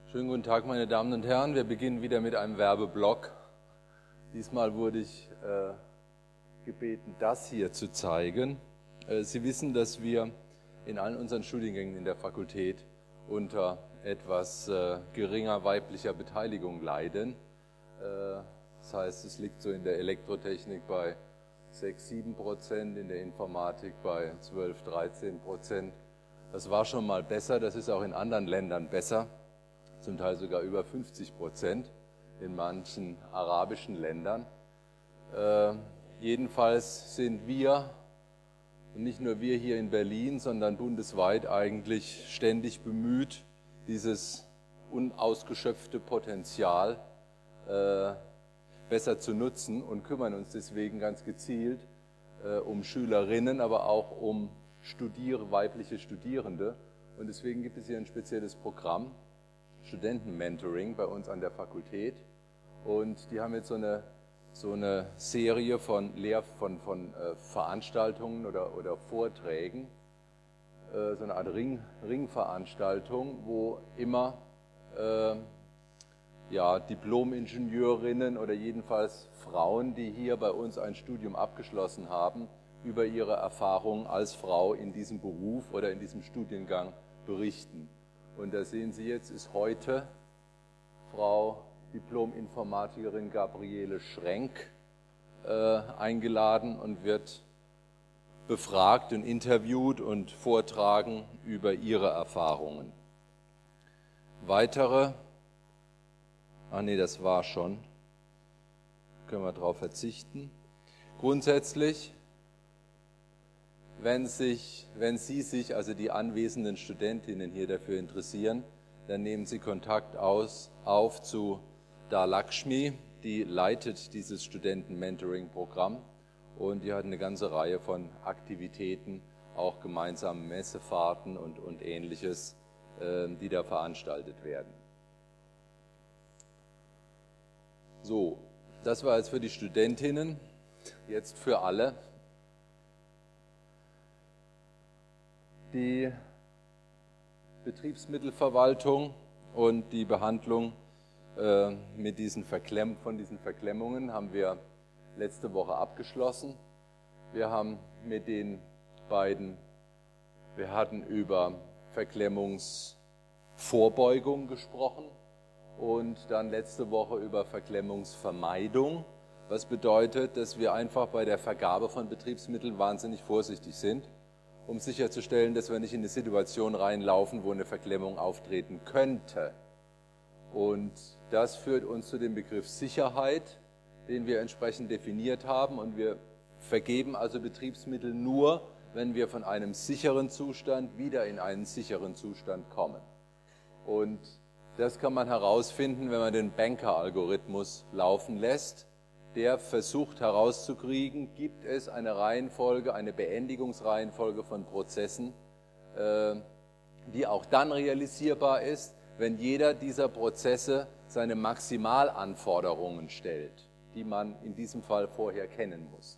Schönen guten Tag, meine Damen und Herren. Wir beginnen wieder mit einem Werbeblock. Diesmal wurde ich gebeten, das hier zu zeigen. Sie wissen, dass wir in allen unseren Studiengängen in der Fakultät unter etwas geringer weiblicher Beteiligung leiden. Das heißt, es liegt so in der Elektrotechnik bei 6-7%, in der Informatik bei 12-13%. Das war schon mal besser, das ist auch in anderen Ländern besser. Zum Teil sogar über 50% in manchen arabischen Ländern. Jedenfalls sind wir, und nicht nur wir hier in Berlin, sondern bundesweit eigentlich ständig bemüht, dieses unausgeschöpfte Potenzial besser zu nutzen und kümmern uns deswegen ganz gezielt um Schülerinnen, aber auch um weibliche Studierende. Und deswegen gibt es hier ein spezielles Programm, Studentenmentoring bei uns an der Fakultät, und die haben jetzt so eine Serie von Veranstaltungen oder Vorträgen, so eine Art Ringveranstaltung, wo immer Diplom-Ingenieurinnen oder jedenfalls Frauen, die hier bei uns ein Studium abgeschlossen haben, über ihre Erfahrungen als Frau in diesem Beruf oder in diesem Studiengang berichten. Und da sehen Sie jetzt, ist heute Frau Diplom-Informatikerin Gabriele Schrenk eingeladen und wird befragt und interviewt und vortragen über ihre Erfahrungen. Weitere, das war schon, können wir darauf verzichten. Grundsätzlich, wenn Sie sich, also die anwesenden Studentinnen hier dafür interessieren, dann nehmen Sie Kontakt auf zu Lakshmi, die leitet dieses Studenten-Mentoring-Programm und die hat eine ganze Reihe von Aktivitäten, auch gemeinsame Messefahrten und Ähnliches, die da veranstaltet werden. So, das war jetzt für die Studentinnen, jetzt für alle. Die Betriebsmittelverwaltung und die Behandlung von diesen Verklemmungen haben wir letzte Woche abgeschlossen. Wir haben mit den beiden, wir hatten über Verklemmungsvorbeugung gesprochen und dann letzte Woche über Verklemmungsvermeidung, was bedeutet, dass wir einfach bei der Vergabe von Betriebsmitteln wahnsinnig vorsichtig sind, um sicherzustellen, dass wir nicht in eine Situation reinlaufen, wo eine Verklemmung auftreten könnte. Und das führt uns zu dem Begriff Sicherheit, den wir entsprechend definiert haben. Und wir vergeben also Betriebsmittel nur, wenn wir von einem sicheren Zustand wieder in einen sicheren Zustand kommen. Und das kann man herausfinden, wenn man den Banker-Algorithmus laufen lässt. Der versucht herauszukriegen, gibt es eine Reihenfolge, eine Beendigungsreihenfolge von Prozessen, die auch dann realisierbar ist, wenn jeder dieser Prozesse seine Maximalanforderungen stellt, die man in diesem Fall vorher kennen muss.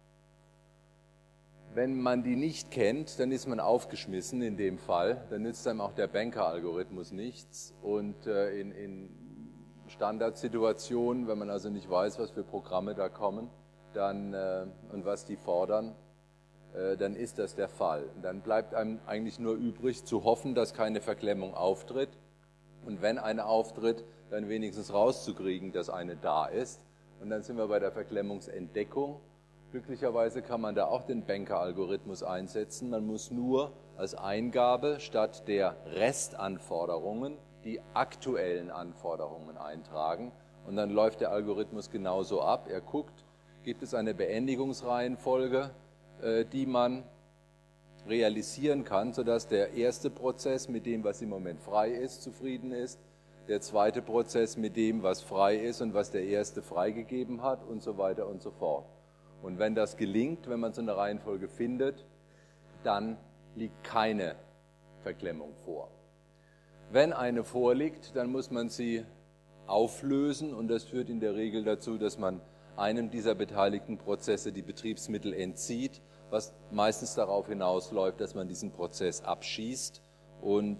Wenn man die nicht kennt, dann ist man aufgeschmissen in dem Fall, dann nützt einem auch der Banker-Algorithmus nichts und in Standardsituationen, wenn man also nicht weiß, was für Programme da kommen und was die fordern, dann ist das der Fall. Und dann bleibt einem eigentlich nur übrig, zu hoffen, dass keine Verklemmung auftritt und wenn eine auftritt, dann wenigstens rauszukriegen, dass eine da ist. Und dann sind wir bei der Verklemmungsentdeckung. Glücklicherweise kann man da auch den Banker-Algorithmus einsetzen. Man muss nur als Eingabe statt der Restanforderungen die aktuellen Anforderungen eintragen und dann läuft der Algorithmus genauso ab. Er guckt, gibt es eine Beendigungsreihenfolge, die man realisieren kann, sodass der erste Prozess mit dem, was im Moment frei ist, zufrieden ist, der zweite Prozess mit dem, was frei ist und was der erste freigegeben hat und so weiter und so fort. Und wenn das gelingt, wenn man so eine Reihenfolge findet, dann liegt keine Verklemmung vor. Wenn eine vorliegt, dann muss man sie auflösen und das führt in der Regel dazu, dass man einem dieser beteiligten Prozesse die Betriebsmittel entzieht, was meistens darauf hinausläuft, dass man diesen Prozess abschießt und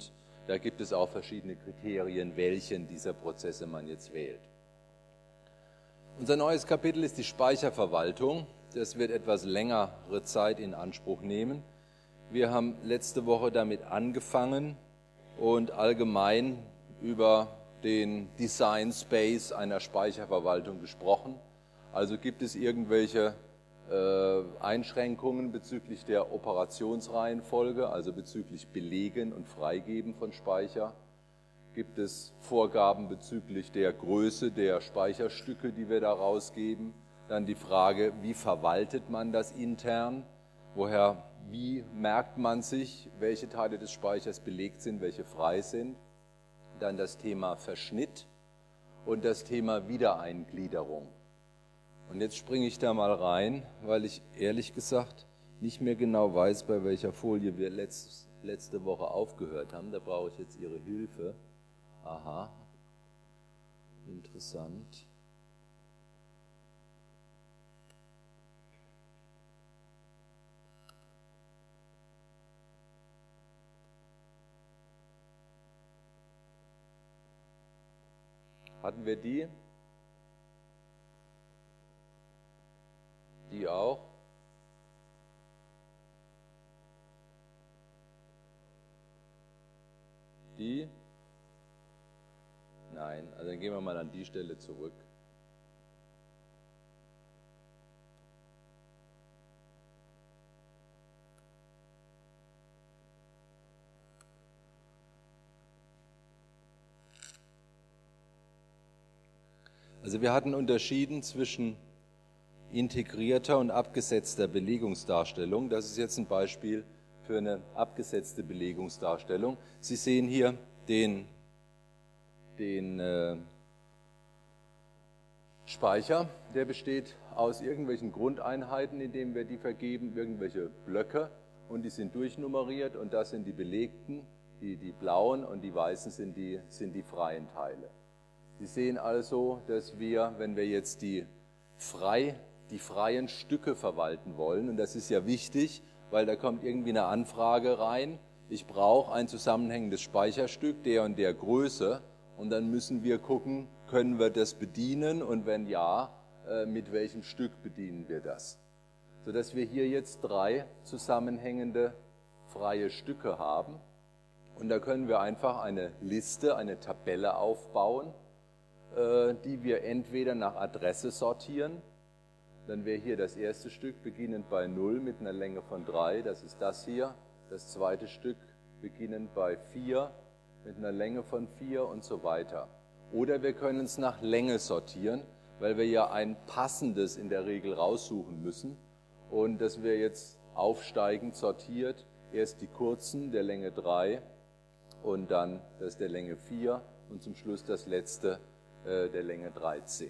Da gibt es auch verschiedene Kriterien, welchen dieser Prozesse man jetzt wählt. Unser neues Kapitel ist die Speicherverwaltung. Das wird etwas längere Zeit in Anspruch nehmen. Wir haben letzte Woche damit angefangen und allgemein über den Design Space einer Speicherverwaltung gesprochen. Also gibt es irgendwelche Einschränkungen bezüglich der Operationsreihenfolge, also bezüglich Belegen und Freigeben von Speicher? Gibt es Vorgaben bezüglich der Größe der Speicherstücke, die wir da rausgeben? Dann die Frage, wie verwaltet man das intern? Wie merkt man sich, welche Teile des Speichers belegt sind, welche frei sind? Dann das Thema Verschnitt und das Thema Wiedereingliederung. Und jetzt springe ich da mal rein, weil ich ehrlich gesagt nicht mehr genau weiß, bei welcher Folie wir letzte Woche aufgehört haben. Da brauche ich jetzt Ihre Hilfe. Aha, interessant. Hatten wir die? Die auch? Die? Nein, also dann gehen wir mal an die Stelle zurück. Also wir hatten unterschieden zwischen integrierter und abgesetzter Belegungsdarstellung. Das ist jetzt ein Beispiel für eine abgesetzte Belegungsdarstellung. Sie sehen hier den Speicher, der besteht aus irgendwelchen Grundeinheiten, indem wir die vergeben, irgendwelche Blöcke, und die sind durchnummeriert, und das sind die belegten, die blauen, und die weißen sind die freien Teile. Sie sehen also, dass wir, wenn wir jetzt die freien Stücke verwalten wollen, und das ist ja wichtig, weil da kommt irgendwie eine Anfrage rein, ich brauche ein zusammenhängendes Speicherstück der und der Größe, und dann müssen wir gucken, können wir das bedienen, und wenn ja, mit welchem Stück bedienen wir das. Sodass wir hier jetzt 3 zusammenhängende freie Stücke haben, und da können wir einfach eine Liste, eine Tabelle aufbauen, die wir entweder nach Adresse sortieren. Dann wäre hier das erste Stück beginnend bei 0 mit einer Länge von 3, das ist das hier. Das zweite Stück beginnend bei 4 mit einer Länge von 4 und so weiter. Oder wir können es nach Länge sortieren, weil wir ja ein passendes in der Regel raussuchen müssen. Und das wäre jetzt aufsteigend sortiert. Erst die kurzen der Länge 3 und dann das der Länge 4 und zum Schluss das letzte der Länge 13.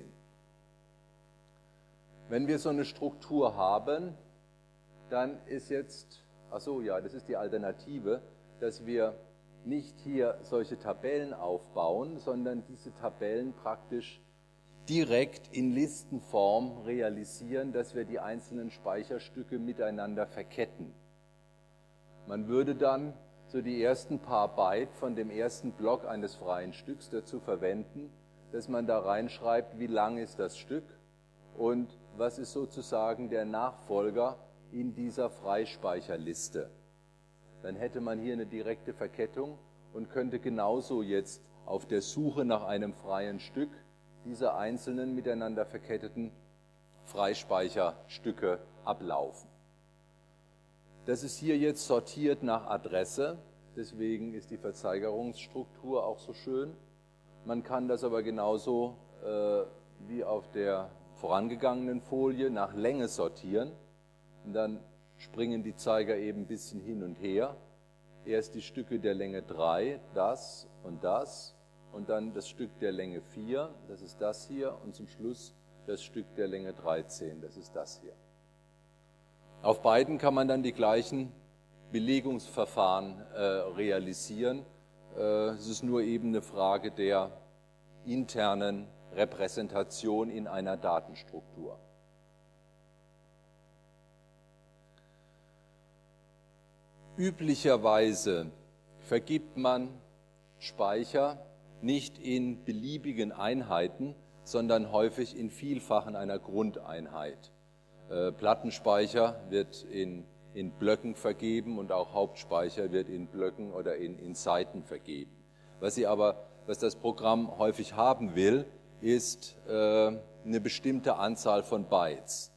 Wenn wir so eine Struktur haben, dann ist jetzt, das ist die Alternative, dass wir nicht hier solche Tabellen aufbauen, sondern diese Tabellen praktisch direkt in Listenform realisieren, dass wir die einzelnen Speicherstücke miteinander verketten. Man würde dann so die ersten paar Byte von dem ersten Block eines freien Stücks dazu verwenden, dass man da reinschreibt, wie lang ist das Stück und was ist sozusagen der Nachfolger in dieser Freispeicherliste. Dann hätte man hier eine direkte Verkettung und könnte genauso jetzt auf der Suche nach einem freien Stück diese einzelnen miteinander verketteten Freispeicherstücke ablaufen. Das ist hier jetzt sortiert nach Adresse, deswegen ist die Verzeigerungsstruktur auch so schön. Man kann das aber genauso wie auf der vorangegangenen Folie nach Länge sortieren. Und dann springen die Zeiger eben ein bisschen hin und her. Erst die Stücke der Länge 3, das, und dann das Stück der Länge 4, das ist das hier, und zum Schluss das Stück der Länge 13, das ist das hier. Auf beiden kann man dann die gleichen Belegungsverfahren realisieren. Es ist nur eben eine Frage der internen Repräsentation in einer Datenstruktur. Üblicherweise vergibt man Speicher nicht in beliebigen Einheiten, sondern häufig in Vielfachen einer Grundeinheit. Plattenspeicher wird in Blöcken vergeben und auch Hauptspeicher wird in Blöcken oder in Seiten vergeben. Was das Programm häufig haben will, ist eine bestimmte Anzahl von Bytes,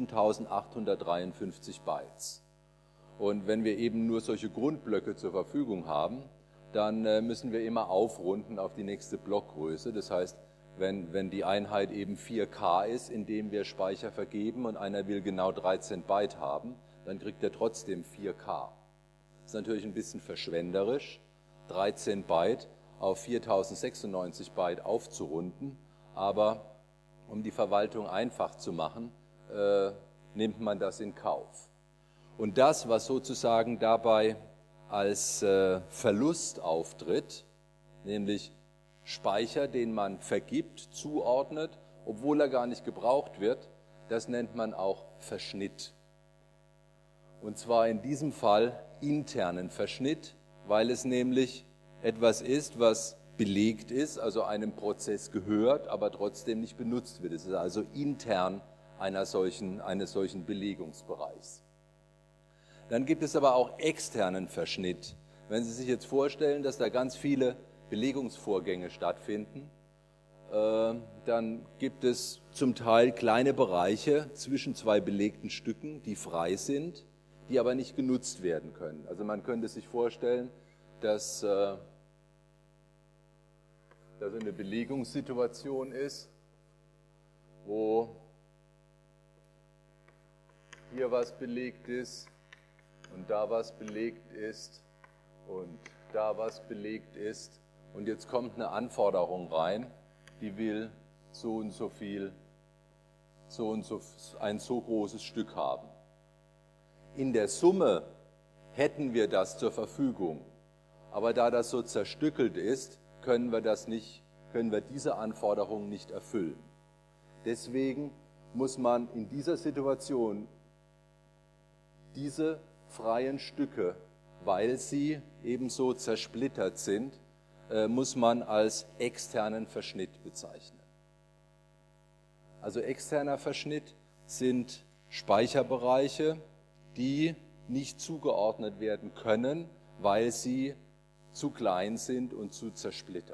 7853 Bytes. Und wenn wir eben nur solche Grundblöcke zur Verfügung haben, dann müssen wir immer aufrunden auf die nächste Blockgröße. Das heißt, wenn die Einheit eben 4K ist, indem wir Speicher vergeben und einer will genau 13 Byte haben, dann kriegt er trotzdem 4K. Das ist natürlich ein bisschen verschwenderisch, 13 Byte auf 4096 Byte aufzurunden, aber um die Verwaltung einfach zu machen, nimmt man das in Kauf. Und das, was sozusagen dabei als Verlust auftritt, nämlich Speicher, den man vergibt, zuordnet, obwohl er gar nicht gebraucht wird, das nennt man auch Verschnitt. Und zwar in diesem Fall internen Verschnitt, weil es nämlich etwas ist, was belegt ist, also einem Prozess gehört, aber trotzdem nicht benutzt wird. Es ist also intern eines solchen Belegungsbereichs. Dann gibt es aber auch externen Verschnitt. Wenn Sie sich jetzt vorstellen, dass da ganz viele Belegungsvorgänge stattfinden, dann gibt es zum Teil kleine Bereiche zwischen zwei belegten Stücken, die frei sind, die aber nicht genutzt werden können. Also man könnte sich vorstellen, dass eine Belegungssituation ist, wo hier was belegt ist und da was belegt ist und da was belegt ist. Und jetzt kommt eine Anforderung rein, die will so und so viel, ein so großes Stück haben. In der Summe hätten wir das zur Verfügung, aber da das so zerstückelt ist, können wir diese Anforderung nicht erfüllen. Deswegen muss man in dieser Situation diese freien Stücke, weil sie ebenso zersplittert sind, muss man als externen Verschnitt bezeichnen. Also externer Verschnitt sind Speicherbereiche, die nicht zugeordnet werden können, weil sie zu klein sind und zu zersplittert.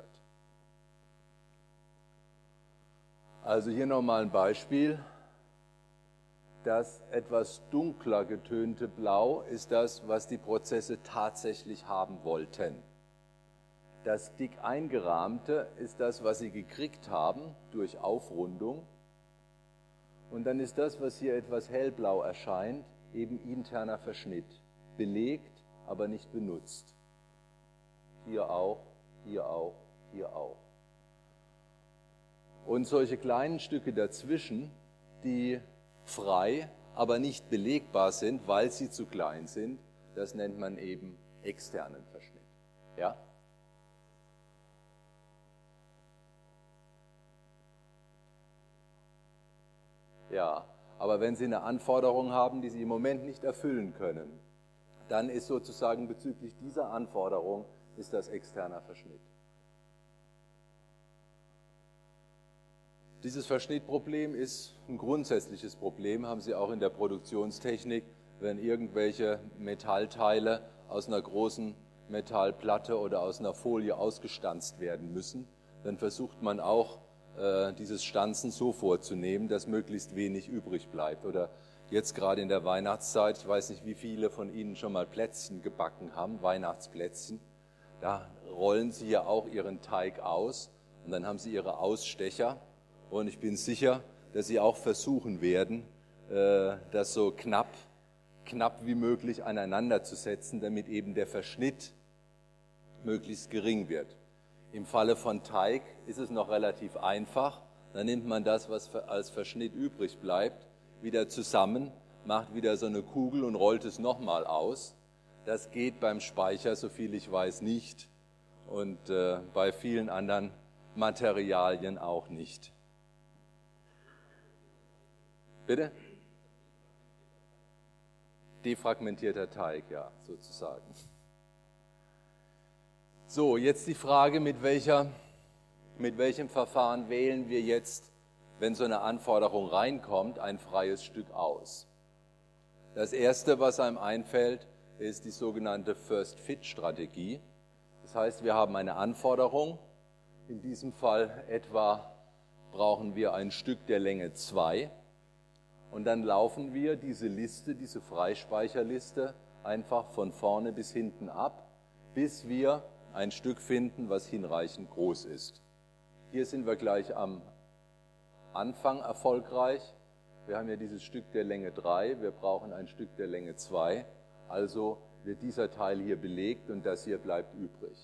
Also hier nochmal ein Beispiel. Das etwas dunkler getönte Blau ist das, was die Prozesse tatsächlich haben wollten. Das dick eingerahmte ist das, was sie gekriegt haben durch Aufrundung. Und dann ist das, was hier etwas hellblau erscheint, eben interner Verschnitt. Belegt, aber nicht benutzt. Hier auch, hier auch, hier auch. Und solche kleinen Stücke dazwischen, die frei, aber nicht belegbar sind, weil sie zu klein sind, das nennt man eben externen Verschnitt. Ja? Ja, aber wenn Sie eine Anforderung haben, die Sie im Moment nicht erfüllen können, dann ist sozusagen bezüglich dieser Anforderung ist das externer Verschnitt. Dieses Verschnittproblem ist ein grundsätzliches Problem, haben Sie auch in der Produktionstechnik, wenn irgendwelche Metallteile aus einer großen Metallplatte oder aus einer Folie ausgestanzt werden müssen, dann versucht man auch, dieses Stanzen so vorzunehmen, dass möglichst wenig übrig bleibt. Oder jetzt gerade in der Weihnachtszeit, ich weiß nicht, wie viele von Ihnen schon mal Plätzchen gebacken haben, Weihnachtsplätzchen, da rollen Sie ja auch Ihren Teig aus und dann haben Sie Ihre Ausstecher und ich bin sicher, dass Sie auch versuchen werden, das so knapp wie möglich aneinander zu setzen, damit eben der Verschnitt möglichst gering wird. Im Falle von Teig ist es noch relativ einfach. Dann nimmt man das, was als Verschnitt übrig bleibt, wieder zusammen, macht wieder so eine Kugel und rollt es nochmal aus. Das geht beim Speicher, soviel ich weiß, nicht und bei vielen anderen Materialien auch nicht. Bitte? Defragmentierter Teig, ja, sozusagen. So, jetzt die Frage, mit welchem Verfahren wählen wir jetzt, wenn so eine Anforderung reinkommt, ein freies Stück aus. Das Erste, was einem einfällt, ist die sogenannte First-Fit-Strategie. Das heißt, wir haben eine Anforderung, in diesem Fall etwa brauchen wir ein Stück der Länge 2 und dann laufen wir diese Liste, diese Freispeicherliste einfach von vorne bis hinten ab, bis wir ein Stück finden, was hinreichend groß ist. Hier sind wir gleich am Anfang erfolgreich. Wir haben ja dieses Stück der Länge 3, wir brauchen ein Stück der Länge 2, also wird dieser Teil hier belegt und das hier bleibt übrig.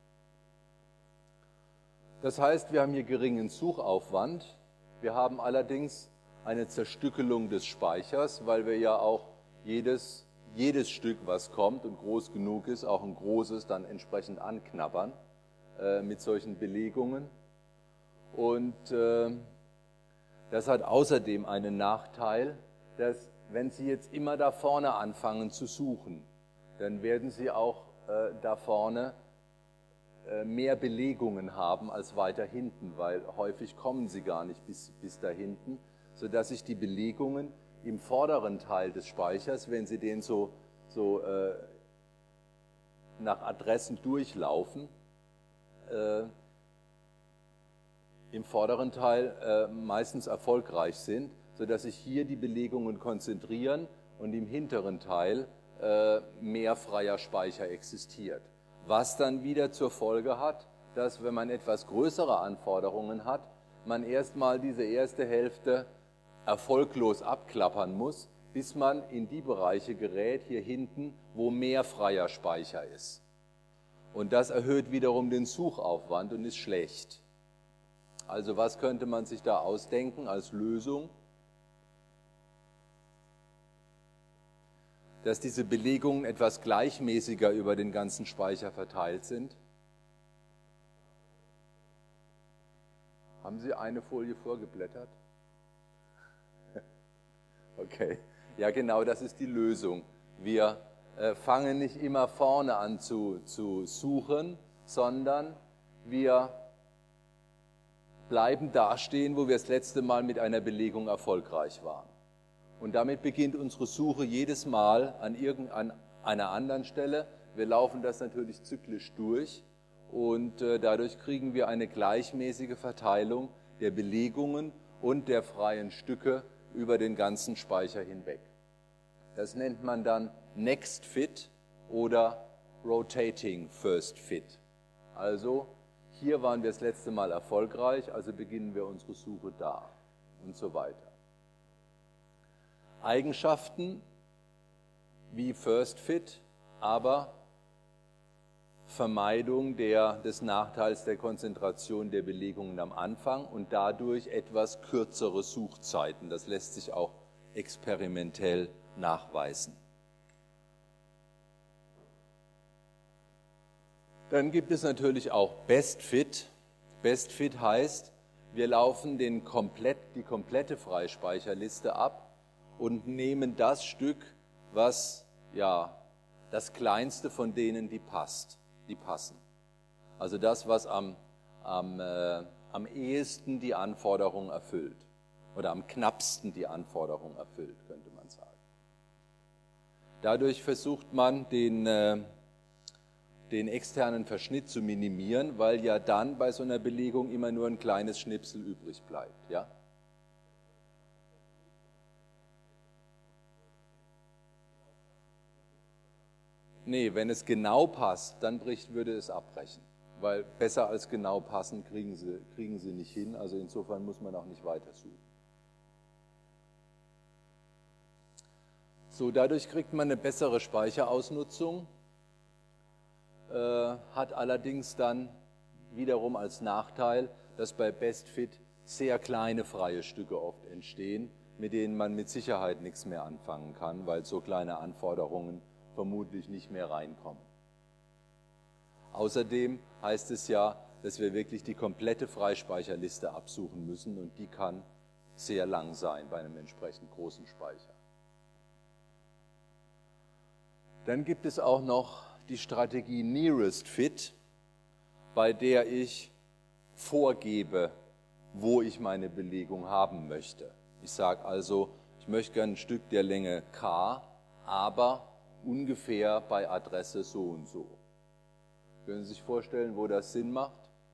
Das heißt, wir haben hier geringen Suchaufwand, wir haben allerdings eine Zerstückelung des Speichers, weil wir ja auch jedes Stück, was kommt und groß genug ist, auch ein großes dann entsprechend anknabbern mit solchen Belegungen. Und das hat außerdem einen Nachteil, dass wenn Sie jetzt immer da vorne anfangen zu suchen, dann werden Sie auch da vorne mehr Belegungen haben als weiter hinten, weil häufig kommen Sie gar nicht bis da hinten, sodass sich die Belegungen im vorderen Teil des Speichers, wenn Sie den so nach Adressen durchlaufen, im vorderen Teil meistens erfolgreich sind, sodass sich hier die Belegungen konzentrieren und im hinteren Teil mehr freier Speicher existiert. Was dann wieder zur Folge hat, dass wenn man etwas größere Anforderungen hat, man erstmal diese erste Hälfte erfolglos abklappern muss, bis man in die Bereiche gerät, hier hinten, wo mehr freier Speicher ist. Und das erhöht wiederum den Suchaufwand und ist schlecht. Also was könnte man sich da ausdenken als Lösung? Dass diese Belegungen etwas gleichmäßiger über den ganzen Speicher verteilt sind. Haben Sie eine Folie vorgeblättert? Okay, ja genau, das ist die Lösung. Wir fangen nicht immer vorne an zu suchen, sondern wir bleiben da stehen, wo wir das letzte Mal mit einer Belegung erfolgreich waren. Und damit beginnt unsere Suche jedes Mal an irgendeiner anderen Stelle. Wir laufen das natürlich zyklisch durch und dadurch kriegen wir eine gleichmäßige Verteilung der Belegungen und der freien Stücke über den ganzen Speicher hinweg. Das nennt man dann Next Fit oder Rotating First Fit. Also hier waren wir das letzte Mal erfolgreich, also beginnen wir unsere Suche da und so weiter. Eigenschaften wie First Fit, aber Vermeidung des Nachteils der Konzentration der Belegungen am Anfang und dadurch etwas kürzere Suchzeiten. Das lässt sich auch experimentell nachweisen. Dann gibt es natürlich auch Best Fit. Best Fit heißt, wir laufen die komplette Freispeicherliste ab und nehmen das Stück, was ja das kleinste von denen, die passen. Also das, was am ehesten die Anforderung erfüllt oder am knappsten die Anforderung erfüllt, könnte man sagen. Dadurch versucht man, den externen Verschnitt zu minimieren, weil ja dann bei so einer Belegung immer nur ein kleines Schnipsel übrig bleibt. Ja? Nee, wenn es genau passt, dann würde es abbrechen. Weil besser als genau passen kriegen sie nicht hin. Also insofern muss man auch nicht weiter suchen. So, dadurch kriegt man eine bessere Speicherausnutzung, hat allerdings dann wiederum als Nachteil, dass bei Best Fit sehr kleine freie Stücke oft entstehen, mit denen man mit Sicherheit nichts mehr anfangen kann, weil so kleine Anforderungen vermutlich nicht mehr reinkommen. Außerdem heißt es ja, dass wir wirklich die komplette Freispeicherliste absuchen müssen und die kann sehr lang sein bei einem entsprechend großen Speicher. Dann gibt es auch noch die Strategie Nearest Fit. bei der ich vorgebe, wo ich meine Belegung haben möchte. Ich sage also, ich möchte gerne ein Stück der Länge K, aber ungefähr bei Adresse so und so. Können Sie sich vorstellen, wo das Sinn macht?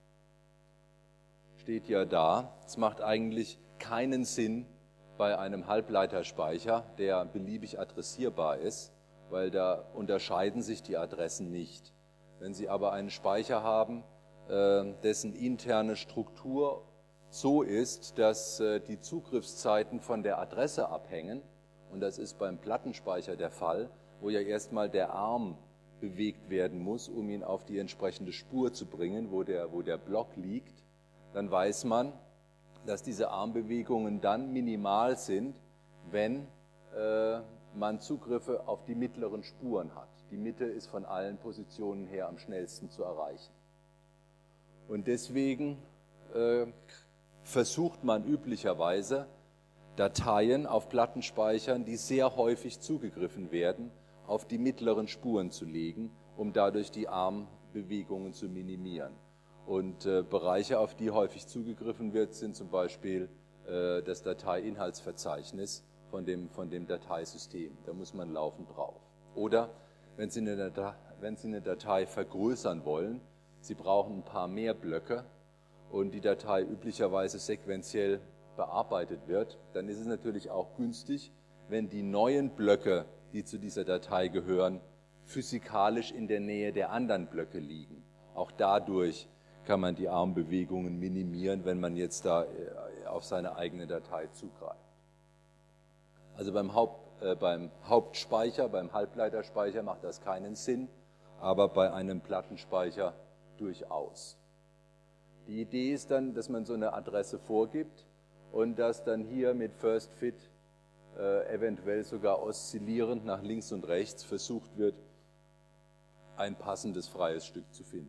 Steht ja da. Es macht eigentlich keinen Sinn bei einem Halbleiterspeicher, der beliebig adressierbar ist, weil da unterscheiden sich die Adressen nicht. Wenn Sie aber einen Speicher haben, dessen interne Struktur so ist, dass die Zugriffszeiten von der Adresse abhängen, und das ist beim Plattenspeicher der Fall, wo ja erstmal der Arm bewegt werden muss, um ihn auf die entsprechende Spur zu bringen, wo der Block liegt, dann weiß man, dass diese Armbewegungen dann minimal sind, wenn man Zugriffe auf die mittleren Spuren hat. Die Mitte ist von allen Positionen her am schnellsten zu erreichen. Und deswegen versucht man üblicherweise, Dateien auf Plattenspeichern, die sehr häufig zugegriffen werden, auf die mittleren Spuren zu legen, um dadurch die Armbewegungen zu minimieren. Und Bereiche, auf die häufig zugegriffen wird, sind zum Beispiel das Dateiinhaltsverzeichnis von dem Dateisystem. Da muss man laufend drauf. Oder wenn Sie eine Datei vergrößern wollen, Sie brauchen ein paar mehr Blöcke und die Datei üblicherweise sequenziell bearbeitet wird, dann ist es natürlich auch günstig, wenn die neuen Blöcke, die zu dieser Datei gehören, physikalisch in der Nähe der anderen Blöcke liegen. Auch dadurch kann man die Armbewegungen minimieren, wenn man jetzt da auf seine eigene Datei zugreift. Also beim Hauptspeicher, beim Halbleiterspeicher macht das keinen Sinn, aber bei einem Plattenspeicher durchaus. Die Idee ist dann, dass man so eine Adresse vorgibt und dass dann hier mit First Fit eventuell sogar oszillierend nach links und rechts versucht wird, ein passendes freies Stück zu finden.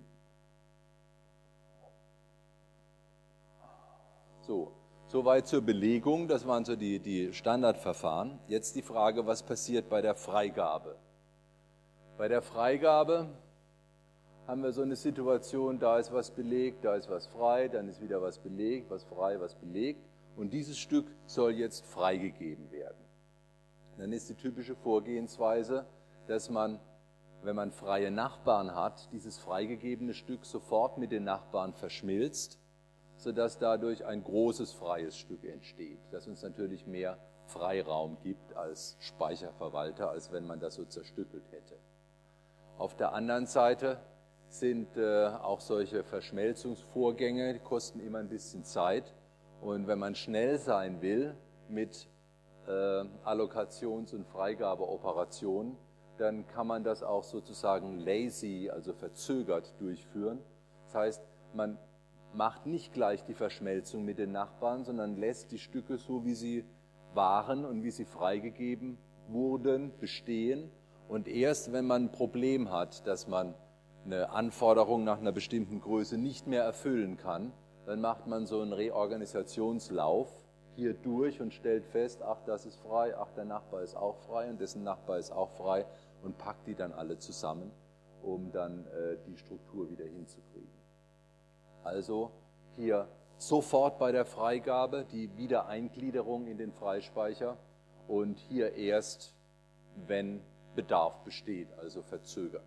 So, soweit zur Belegung, das waren so die Standardverfahren. Jetzt die Frage, was passiert bei der Freigabe? Bei der Freigabe haben wir so eine Situation, da ist was belegt, da ist was frei, dann ist wieder was belegt, was frei, was belegt. Und dieses Stück soll jetzt freigegeben werden. Dann ist die typische Vorgehensweise, dass man, wenn man freie Nachbarn hat, dieses freigegebene Stück sofort mit den Nachbarn verschmilzt, sodass dadurch ein großes freies Stück entsteht, das uns natürlich mehr Freiraum gibt als Speicherverwalter, als wenn man das so zerstückelt hätte. Auf der anderen Seite sind auch solche Verschmelzungsvorgänge, die kosten immer ein bisschen Zeit. Und wenn man schnell sein will mit Allokations- und Freigabeoperationen, dann kann man das auch sozusagen lazy, also verzögert durchführen. Das heißt, man macht nicht gleich die Verschmelzung mit den Nachbarn, sondern lässt die Stücke so, wie sie waren und wie sie freigegeben wurden, bestehen. Und erst wenn man ein Problem hat, dass man eine Anforderung nach einer bestimmten Größe nicht mehr erfüllen kann, dann macht man so einen Reorganisationslauf hier durch und stellt fest, ach, das ist frei, ach, der Nachbar ist auch frei und dessen Nachbar ist auch frei und packt die dann alle zusammen, um dann die Struktur wieder hinzukriegen. Also hier sofort bei der Freigabe die Wiedereingliederung in den Freispeicher und hier erst, wenn Bedarf besteht, also verzögert.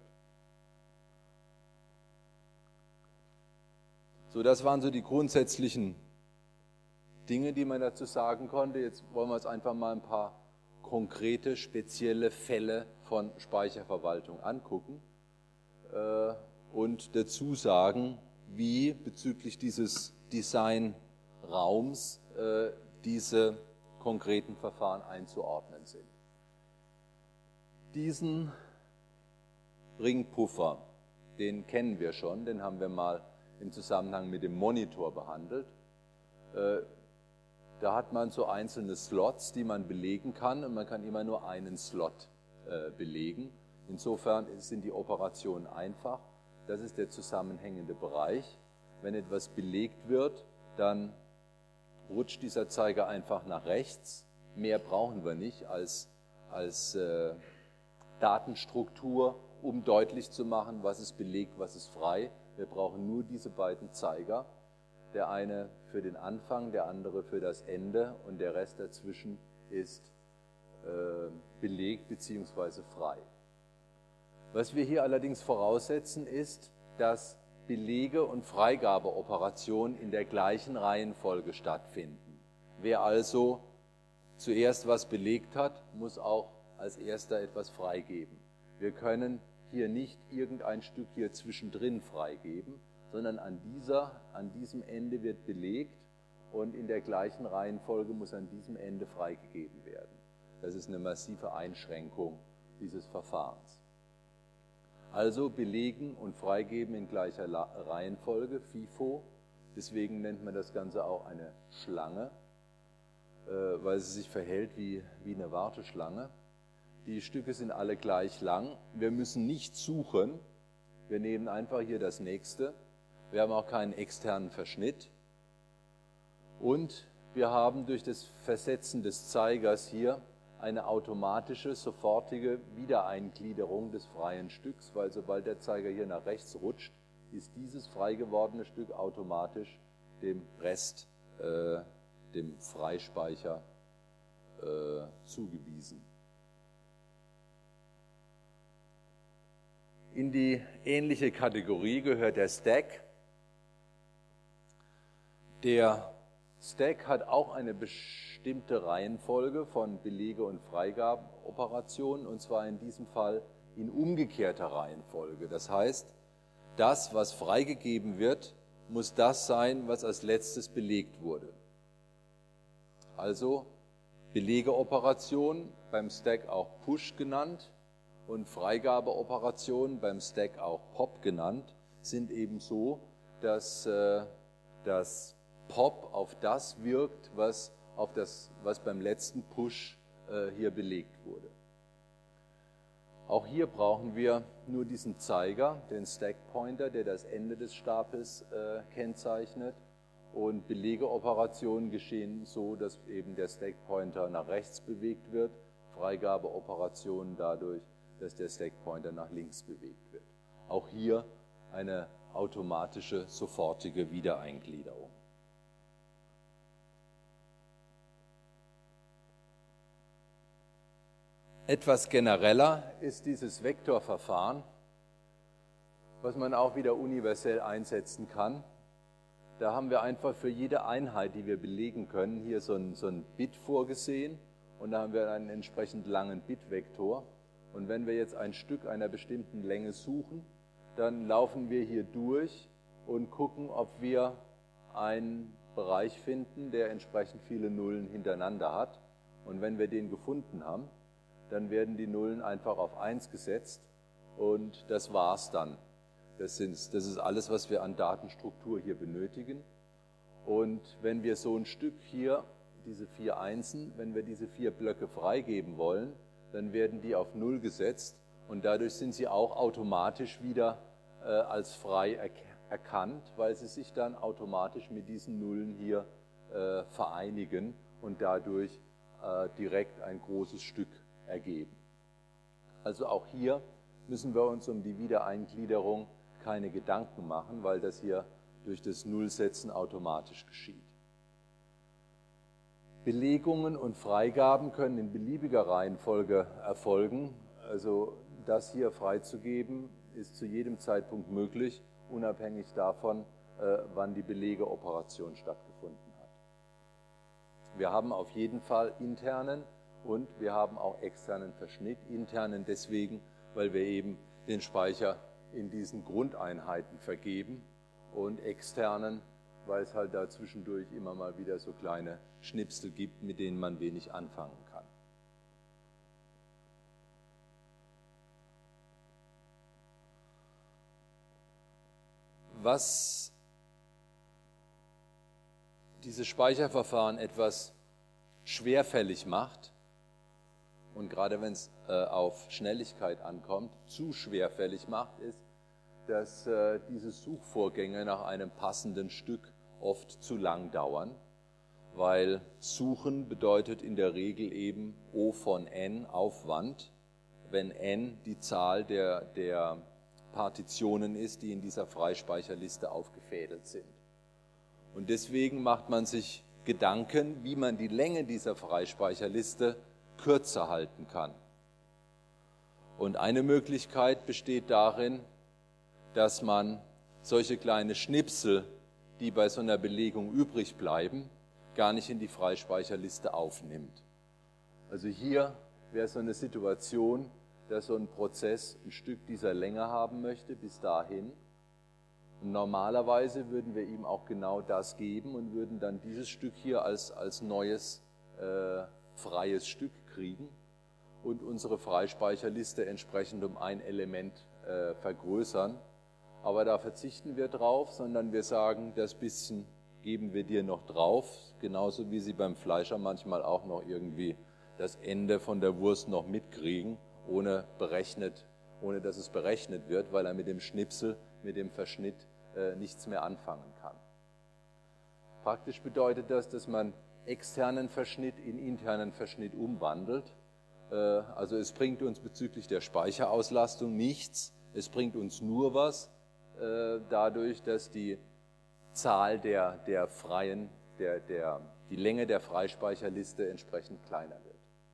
So, das waren so die grundsätzlichen Dinge, die man dazu sagen konnte. Jetzt wollen wir uns einfach mal ein paar konkrete, spezielle Fälle von Speicherverwaltung angucken und dazu sagen, wie bezüglich dieses Designraums diese konkreten Verfahren einzuordnen sind. Diesen Ringpuffer, den kennen wir schon, den haben wir mal im Zusammenhang mit dem Monitor behandelt. Da hat man so einzelne Slots, die man belegen kann und man kann immer nur einen Slot belegen. Insofern sind die Operationen einfach. Das ist der zusammenhängende Bereich. Wenn etwas belegt wird, dann rutscht dieser Zeiger einfach nach rechts. Mehr brauchen wir nicht als Datenstruktur, um deutlich zu machen, was ist belegt, was ist frei. Wir brauchen nur diese beiden Zeiger. Der eine für den Anfang, der andere für das Ende und der Rest dazwischen ist belegt bzw. frei. Was wir hier allerdings voraussetzen ist, dass Belege- und Freigabeoperationen in der gleichen Reihenfolge stattfinden. Wer also zuerst was belegt hat, muss auch als erster etwas freigeben. Wir können hier nicht irgendein Stück hier zwischendrin freigeben, sondern an diesem Ende wird belegt und in der gleichen Reihenfolge muss an diesem Ende freigegeben werden. Das ist eine massive Einschränkung dieses Verfahrens. Also belegen und freigeben in gleicher Reihenfolge, FIFO. Deswegen nennt man das Ganze auch eine Schlange, weil sie sich verhält wie eine Warteschlange. Die Stücke sind alle gleich lang. Wir müssen nicht suchen. Wir nehmen einfach hier das nächste. Wir haben auch keinen externen Verschnitt. Und wir haben durch das Versetzen des Zeigers hier eine automatische, sofortige Wiedereingliederung des freien Stücks, weil sobald der Zeiger hier nach rechts rutscht, ist dieses frei gewordene Stück automatisch dem Rest, dem Freispeicher zugewiesen. In die ähnliche Kategorie gehört der Stack. Der Stack hat auch eine bestimmte Reihenfolge von Belege- und Freigabeoperationen, und zwar in diesem Fall in umgekehrter Reihenfolge. Das heißt, das, was freigegeben wird, muss das sein, was als letztes belegt wurde. Also Belegeoperationen, beim Stack auch Push genannt, und Freigabeoperationen, beim Stack auch Pop genannt, sind eben so, dass das Pop auf das wirkt, was beim letzten Push hier belegt wurde. Auch hier brauchen wir nur diesen Zeiger, den Stack Pointer, der das Ende des Stapels kennzeichnet. Und Belegeoperationen geschehen so, dass eben der Stack Pointer nach rechts bewegt wird. Freigabeoperationen dadurch, dass der Stack Pointer nach links bewegt wird. Auch hier eine automatische, sofortige Wiedereingliederung. Etwas genereller ist dieses Vektorverfahren, was man auch wieder universell einsetzen kann. Da haben wir einfach für jede Einheit, die wir belegen können, hier so ein Bit vorgesehen und da haben wir einen entsprechend langen Bitvektor. Und wenn wir jetzt ein Stück einer bestimmten Länge suchen, dann laufen wir hier durch und gucken, ob wir einen Bereich finden, der entsprechend viele Nullen hintereinander hat. Und wenn wir den gefunden haben, dann werden die Nullen einfach auf 1 gesetzt und das war's dann. Das ist alles, was wir an Datenstruktur hier benötigen. Und wenn wir so ein Stück hier, diese 4 Einsen, wenn wir diese 4 Blöcke freigeben wollen, dann werden die auf 0 gesetzt und dadurch sind sie auch automatisch wieder als frei erkannt, weil sie sich dann automatisch mit diesen Nullen hier vereinigen und dadurch direkt ein großes Stück ergeben. Also auch hier müssen wir uns um die Wiedereingliederung keine Gedanken machen, weil das hier durch das Nullsetzen automatisch geschieht. Belegungen und Freigaben können in beliebiger Reihenfolge erfolgen. Also das hier freizugeben ist zu jedem Zeitpunkt möglich, unabhängig davon, wann die Belegeoperation stattgefunden hat. Wir haben auf jeden Fall internen und wir haben auch externen Verschnitt. Internen deswegen, weil wir eben den Speicher in diesen Grundeinheiten vergeben und externen, weil es halt da zwischendurch immer mal wieder so kleine Schnipsel gibt, mit denen man wenig anfangen kann. Was dieses Speicherverfahren etwas schwerfällig macht, und gerade wenn es auf Schnelligkeit ankommt, zu schwerfällig macht, ist, dass diese Suchvorgänge nach einem passenden Stück oft zu lang dauern, weil Suchen bedeutet in der Regel eben O von N Aufwand. wenn n die Zahl der Partitionen ist, die in dieser Freispeicherliste aufgefädelt sind. Und deswegen macht man sich Gedanken, wie man die Länge dieser Freispeicherliste kürzer halten kann. Und eine Möglichkeit besteht darin, dass man solche kleine Schnipsel, die bei so einer Belegung übrig bleiben, gar nicht in die Freispeicherliste aufnimmt. Also hier wäre so eine Situation, dass so ein Prozess ein Stück dieser Länge haben möchte, bis dahin. Und normalerweise würden wir ihm auch genau das geben und würden dann dieses Stück hier als neues freies Stück kriegen und unsere Freispeicherliste entsprechend um ein Element vergrößern. Aber da verzichten wir drauf, sondern wir sagen, das bisschen geben wir dir noch drauf, genauso wie Sie beim Fleischer manchmal auch noch irgendwie das Ende von der Wurst noch mitkriegen, ohne dass es berechnet wird, weil er mit dem Schnipsel, mit dem Verschnitt nichts mehr anfangen kann. Praktisch bedeutet das, dass man externen Verschnitt in internen Verschnitt umwandelt. Also es bringt uns bezüglich der Speicherauslastung nichts, es bringt uns nur was dadurch, dass die Zahl die Länge der Freispeicherliste entsprechend kleiner wird.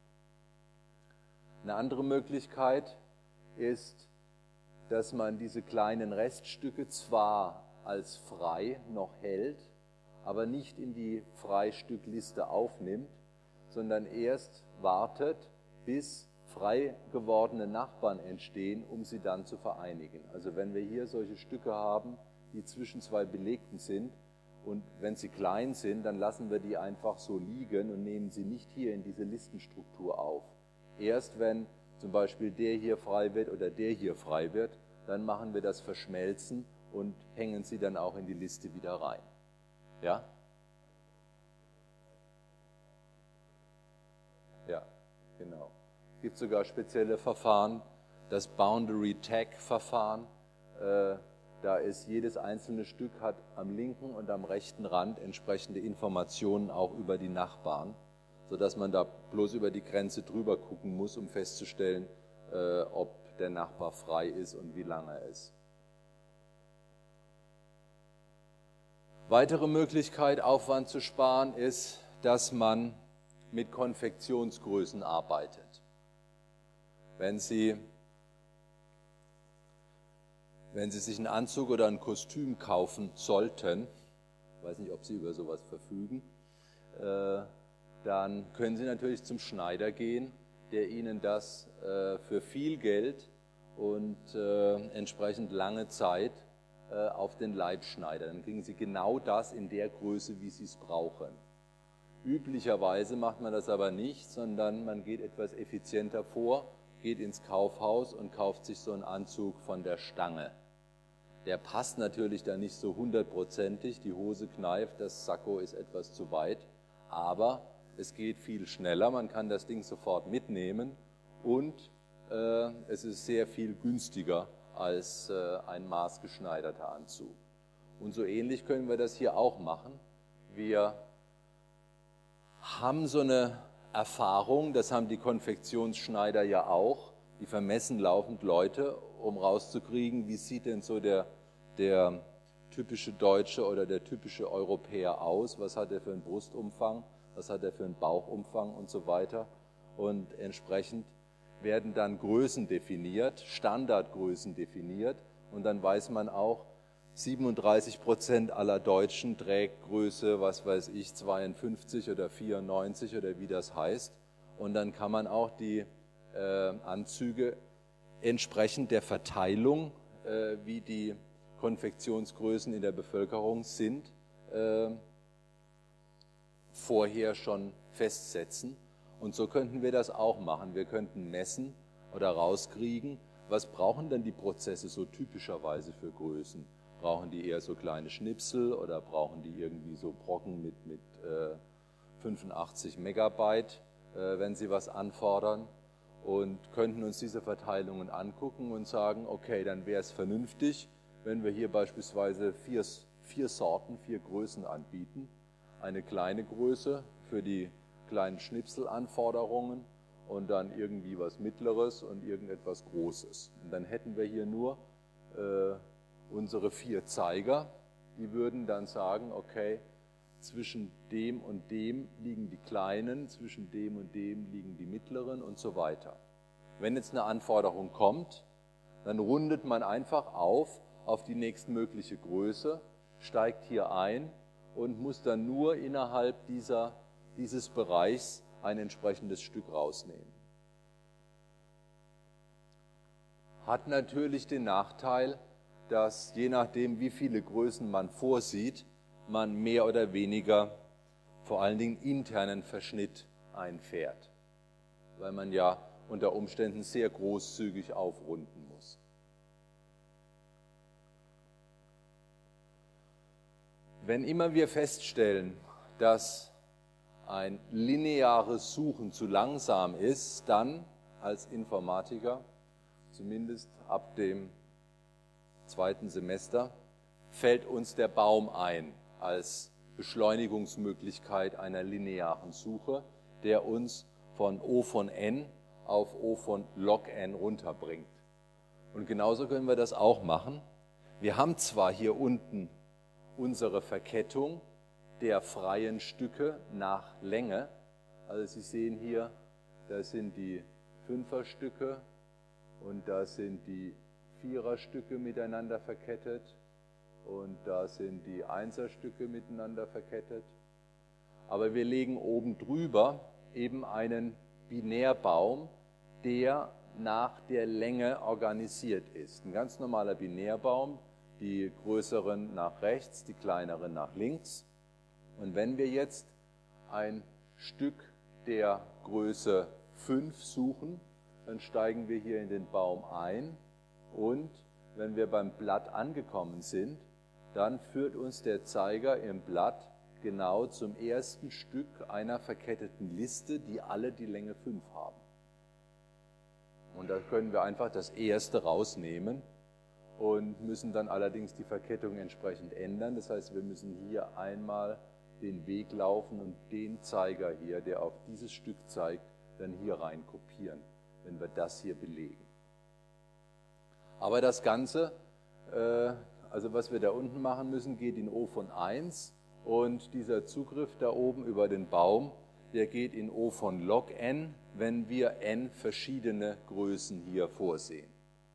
Eine andere Möglichkeit ist, dass man diese kleinen Reststücke zwar als frei noch hält, aber nicht in die Freistückliste aufnimmt, sondern erst wartet, bis frei gewordene Nachbarn entstehen, um sie dann zu vereinigen. Also wenn wir hier solche Stücke haben, die zwischen zwei Belegten sind, und wenn sie klein sind, dann lassen wir die einfach so liegen und nehmen sie nicht hier in diese Listenstruktur auf. Erst wenn zum Beispiel der hier frei wird oder der hier frei wird, dann machen wir das Verschmelzen und hängen sie dann auch in die Liste wieder rein. Ja? Ja, genau. Es gibt sogar spezielle Verfahren, das Boundary Tag Verfahren. Da ist jedes einzelne Stück hat am linken und am rechten Rand entsprechende Informationen auch über die Nachbarn, sodass man da bloß über die Grenze drüber gucken muss, um festzustellen, ob der Nachbar frei ist und wie lange er ist. Weitere Möglichkeit, Aufwand zu sparen, ist, dass man mit Konfektionsgrößen arbeitet. Wenn Sie sich einen Anzug oder ein Kostüm kaufen sollten, ich weiß nicht, ob Sie über sowas verfügen, dann können Sie natürlich zum Schneider gehen, der Ihnen das für viel Geld und entsprechend lange Zeit auf den Leib schneidet. Dann kriegen Sie genau das in der Größe, wie Sie es brauchen. Üblicherweise macht man das aber nicht, sondern man geht etwas effizienter vor, geht ins Kaufhaus und kauft sich so einen Anzug von der Stange. Der passt natürlich da nicht so 100%, die Hose kneift, das Sakko ist etwas zu weit, aber es geht viel schneller, man kann das Ding sofort mitnehmen und es ist sehr viel günstiger als ein maßgeschneiderter Anzug. Und so ähnlich können wir das hier auch machen. Wir haben so eine Erfahrung, das haben die Konfektionsschneider ja auch, die vermessen laufend Leute, um rauszukriegen, wie sieht denn so der typische Deutsche oder der typische Europäer aus, was hat er für einen Brustumfang, was hat er für einen Bauchumfang und so weiter. Und entsprechend werden dann Größen definiert, Standardgrößen definiert und dann weiß man auch, 37% aller Deutschen trägt Größe, was weiß ich, 52 oder 94 oder wie das heißt. Und dann kann man auch die Anzüge entsprechend der Verteilung, wie die Konfektionsgrößen in der Bevölkerung sind, vorher schon festsetzen. Und so könnten wir das auch machen. Wir könnten messen oder rauskriegen, was brauchen denn die Prozesse so typischerweise für Größen? Brauchen die eher so kleine Schnipsel oder brauchen die irgendwie so Brocken mit 85 Megabyte, wenn sie was anfordern? Und könnten uns diese Verteilungen angucken und sagen, okay, dann wäre es vernünftig, wenn wir hier beispielsweise vier Sorten, 4 Größen anbieten. Eine kleine Größe für die kleinen Schnipselanforderungen und dann irgendwie was Mittleres und irgendetwas Großes. Und dann hätten wir hier nur unsere 4 Zeiger, die würden dann sagen, okay, zwischen dem und dem liegen die kleinen, zwischen dem und dem liegen die mittleren und so weiter. Wenn jetzt eine Anforderung kommt, dann rundet man einfach auf die nächstmögliche Größe, steigt hier ein und muss dann nur innerhalb dieses Bereichs ein entsprechendes Stück rausnehmen. Hat natürlich den Nachteil, dass je nachdem, wie viele Größen man vorsieht, man mehr oder weniger vor allen Dingen internen Verschnitt einfährt, weil man ja unter Umständen sehr großzügig aufrunden muss. Wenn immer wir feststellen, dass ein lineares Suchen zu langsam ist, dann als Informatiker, zumindest ab dem 2. Semester, fällt uns der Baum ein als Beschleunigungsmöglichkeit einer linearen Suche, der uns von O von n auf O von log n runterbringt. Und genauso können wir das auch machen. Wir haben zwar hier unten unsere Verkettung der freien Stücke nach Länge. Also Sie sehen hier, das sind die 5er-Stücke und da sind die 4er-Stücke miteinander verkettet und da sind die 1er-Stücke miteinander verkettet. Aber wir legen oben drüber eben einen Binärbaum, der nach der Länge organisiert ist. Ein ganz normaler Binärbaum, die größeren nach rechts, die kleineren nach links. Und wenn wir jetzt ein Stück der Größe 5 suchen, dann steigen wir hier in den Baum ein und wenn wir beim Blatt angekommen sind, dann führt uns der Zeiger im Blatt genau zum ersten Stück einer verketteten Liste, die alle die Länge 5 haben. Und da können wir einfach das erste rausnehmen und müssen dann allerdings die Verkettung entsprechend ändern. Das heißt, wir müssen hier einmal den Weg laufen und den Zeiger hier, der auf dieses Stück zeigt, dann hier rein kopieren, wenn wir das hier belegen. Aber das Ganze, also was wir da unten machen müssen, geht in O von 1 und dieser Zugriff da oben über den Baum, der geht in O von log n, wenn wir n verschiedene Größen hier vorsehen.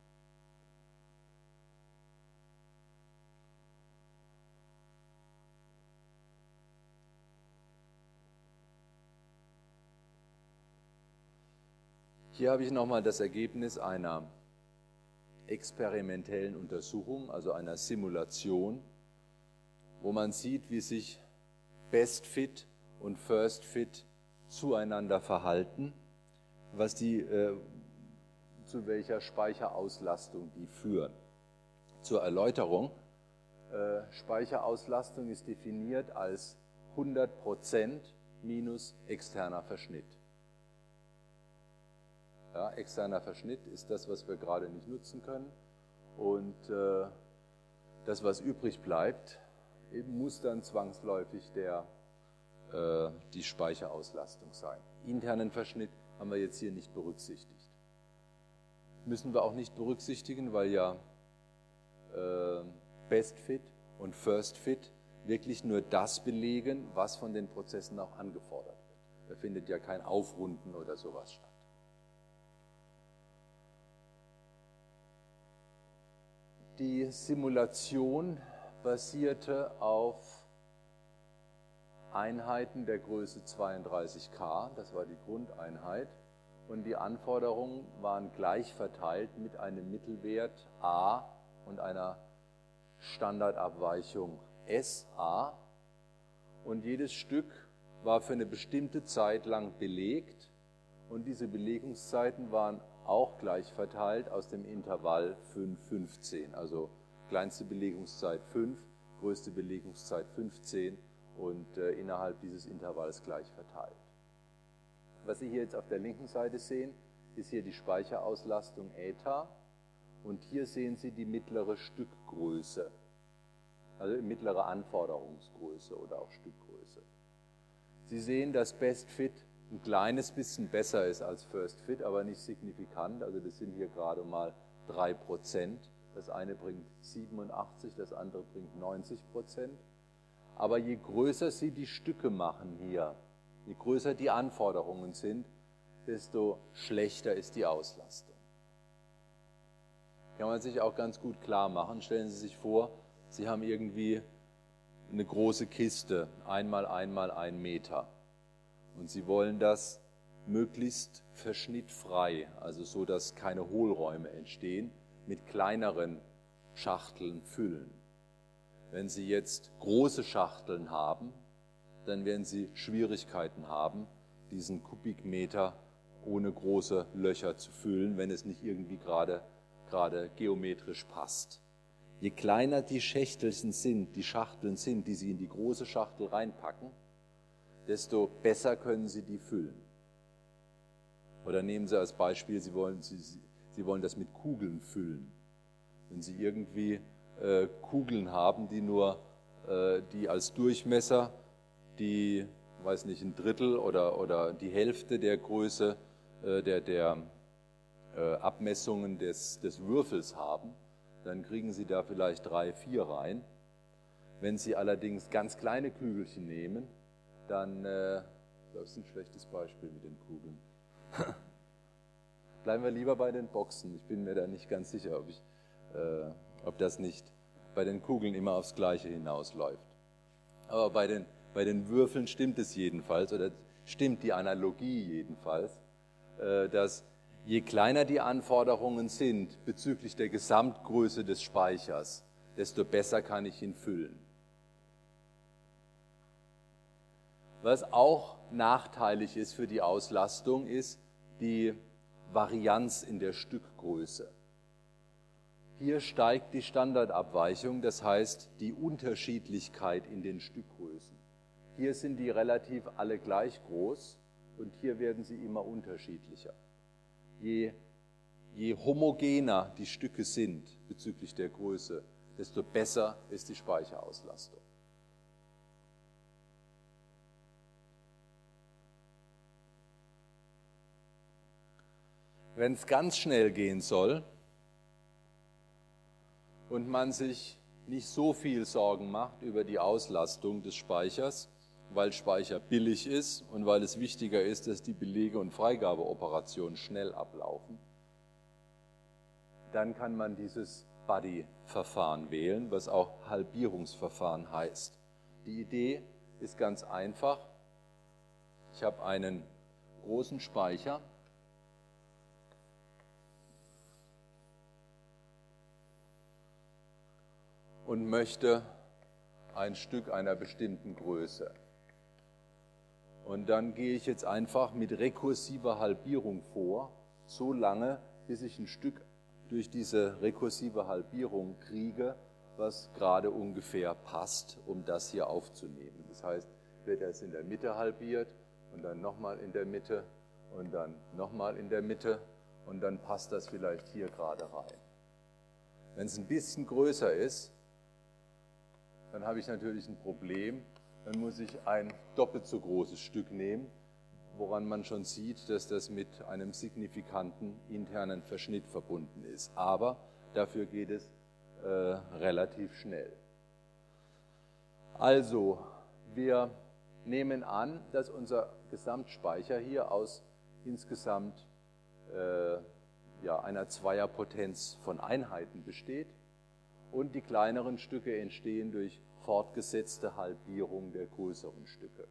Hier habe ich nochmal das Ergebnis einer experimentellen Untersuchung, also einer Simulation, wo man sieht, wie sich Best Fit und First Fit zueinander verhalten, zu welcher Speicherauslastung die führen. Zur Erläuterung, Speicherauslastung ist definiert als 100% minus externer Verschnitt. Ja, externer Verschnitt ist das, was wir gerade nicht nutzen können und das, was übrig bleibt, eben muss dann zwangsläufig die Speicherauslastung sein. Internen Verschnitt haben wir jetzt hier nicht berücksichtigt. Müssen wir auch nicht berücksichtigen, weil ja Best Fit und First Fit wirklich nur das belegen, was von den Prozessen auch angefordert wird. Da findet ja kein Aufrunden oder sowas statt. Die Simulation basierte auf Einheiten der Größe 32K, das war die Grundeinheit, und die Anforderungen waren gleich verteilt mit einem Mittelwert A und einer Standardabweichung SA, und jedes Stück war für eine bestimmte Zeit lang belegt und diese Belegungszeiten waren auch gleich verteilt aus dem Intervall 5, 15, also kleinste Belegungszeit 5, größte Belegungszeit 15 und innerhalb dieses Intervalls gleich verteilt. Was Sie hier jetzt auf der linken Seite sehen, ist hier die Speicherauslastung eta und hier sehen Sie die mittlere Stückgröße, also mittlere Anforderungsgröße oder auch Stückgröße. Sie sehen, dass Best Fit ein kleines bisschen besser ist als First Fit, aber nicht signifikant. Also das sind hier gerade mal 3%. Das eine bringt 87, das andere bringt 90%. Aber je größer Sie die Stücke machen hier, je größer die Anforderungen sind, desto schlechter ist die Auslastung. Kann man sich auch ganz gut klar machen. Stellen Sie sich vor, Sie haben irgendwie eine große Kiste, 1 mal 1 mal 1 Meter. Und Sie wollen das möglichst verschnittfrei, also so, dass keine Hohlräume entstehen, mit kleineren Schachteln füllen. Wenn Sie jetzt große Schachteln haben, dann werden Sie Schwierigkeiten haben, diesen Kubikmeter ohne große Löcher zu füllen, wenn es nicht irgendwie gerade geometrisch passt. Je kleiner die Schachteln sind, die Sie in die große Schachtel reinpacken, desto besser können Sie die füllen. Oder nehmen Sie als Beispiel, Sie wollen das mit Kugeln füllen. Wenn Sie irgendwie Kugeln haben, die als Durchmesser die, weiß nicht, ein Drittel oder die Hälfte der Größe der Abmessungen des Würfels haben, dann kriegen Sie da vielleicht 3, 4 rein. Wenn Sie allerdings ganz kleine Kügelchen nehmen, dann, das ist ein schlechtes Beispiel mit den Kugeln. Bleiben wir lieber bei den Boxen. Ich bin mir da nicht ganz sicher, ob das nicht bei den Kugeln immer aufs Gleiche hinausläuft. Aber bei den Würfeln stimmt es jedenfalls, oder stimmt die Analogie jedenfalls, dass je kleiner die Anforderungen sind bezüglich der Gesamtgröße des Speichers, desto besser kann ich ihn füllen. Was auch nachteilig ist für die Auslastung, ist die Varianz in der Stückgröße. Hier steigt die Standardabweichung, das heißt die Unterschiedlichkeit in den Stückgrößen. Hier sind die relativ alle gleich groß und hier werden sie immer unterschiedlicher. Je homogener die Stücke sind bezüglich der Größe, desto besser ist die Speicherauslastung. Wenn es ganz schnell gehen soll und man sich nicht so viel Sorgen macht über die Auslastung des Speichers, weil Speicher billig ist und weil es wichtiger ist, dass die Belege- und Freigabeoperationen schnell ablaufen, dann kann man dieses Buddy-Verfahren wählen, was auch Halbierungsverfahren heißt. Die Idee ist ganz einfach. Ich habe einen großen Speicher, und möchte ein Stück einer bestimmten Größe. Und dann gehe ich jetzt einfach mit rekursiver Halbierung vor, so lange, bis ich ein Stück durch diese rekursive Halbierung kriege, was gerade ungefähr passt, um das hier aufzunehmen. Das heißt, wird erst in der Mitte halbiert und dann nochmal in der Mitte und dann nochmal in der Mitte und dann passt das vielleicht hier gerade rein. Wenn es ein bisschen größer ist, dann habe ich natürlich ein Problem. Dann muss ich ein doppelt so großes Stück nehmen, woran man schon sieht, dass das mit einem signifikanten internen Verschnitt verbunden ist. Aber dafür geht es relativ schnell. Also, wir nehmen an, dass unser Gesamtspeicher hier aus insgesamt einer Zweierpotenz von Einheiten besteht. Und die kleineren Stücke entstehen durch fortgesetzte Halbierung der größeren Stücke.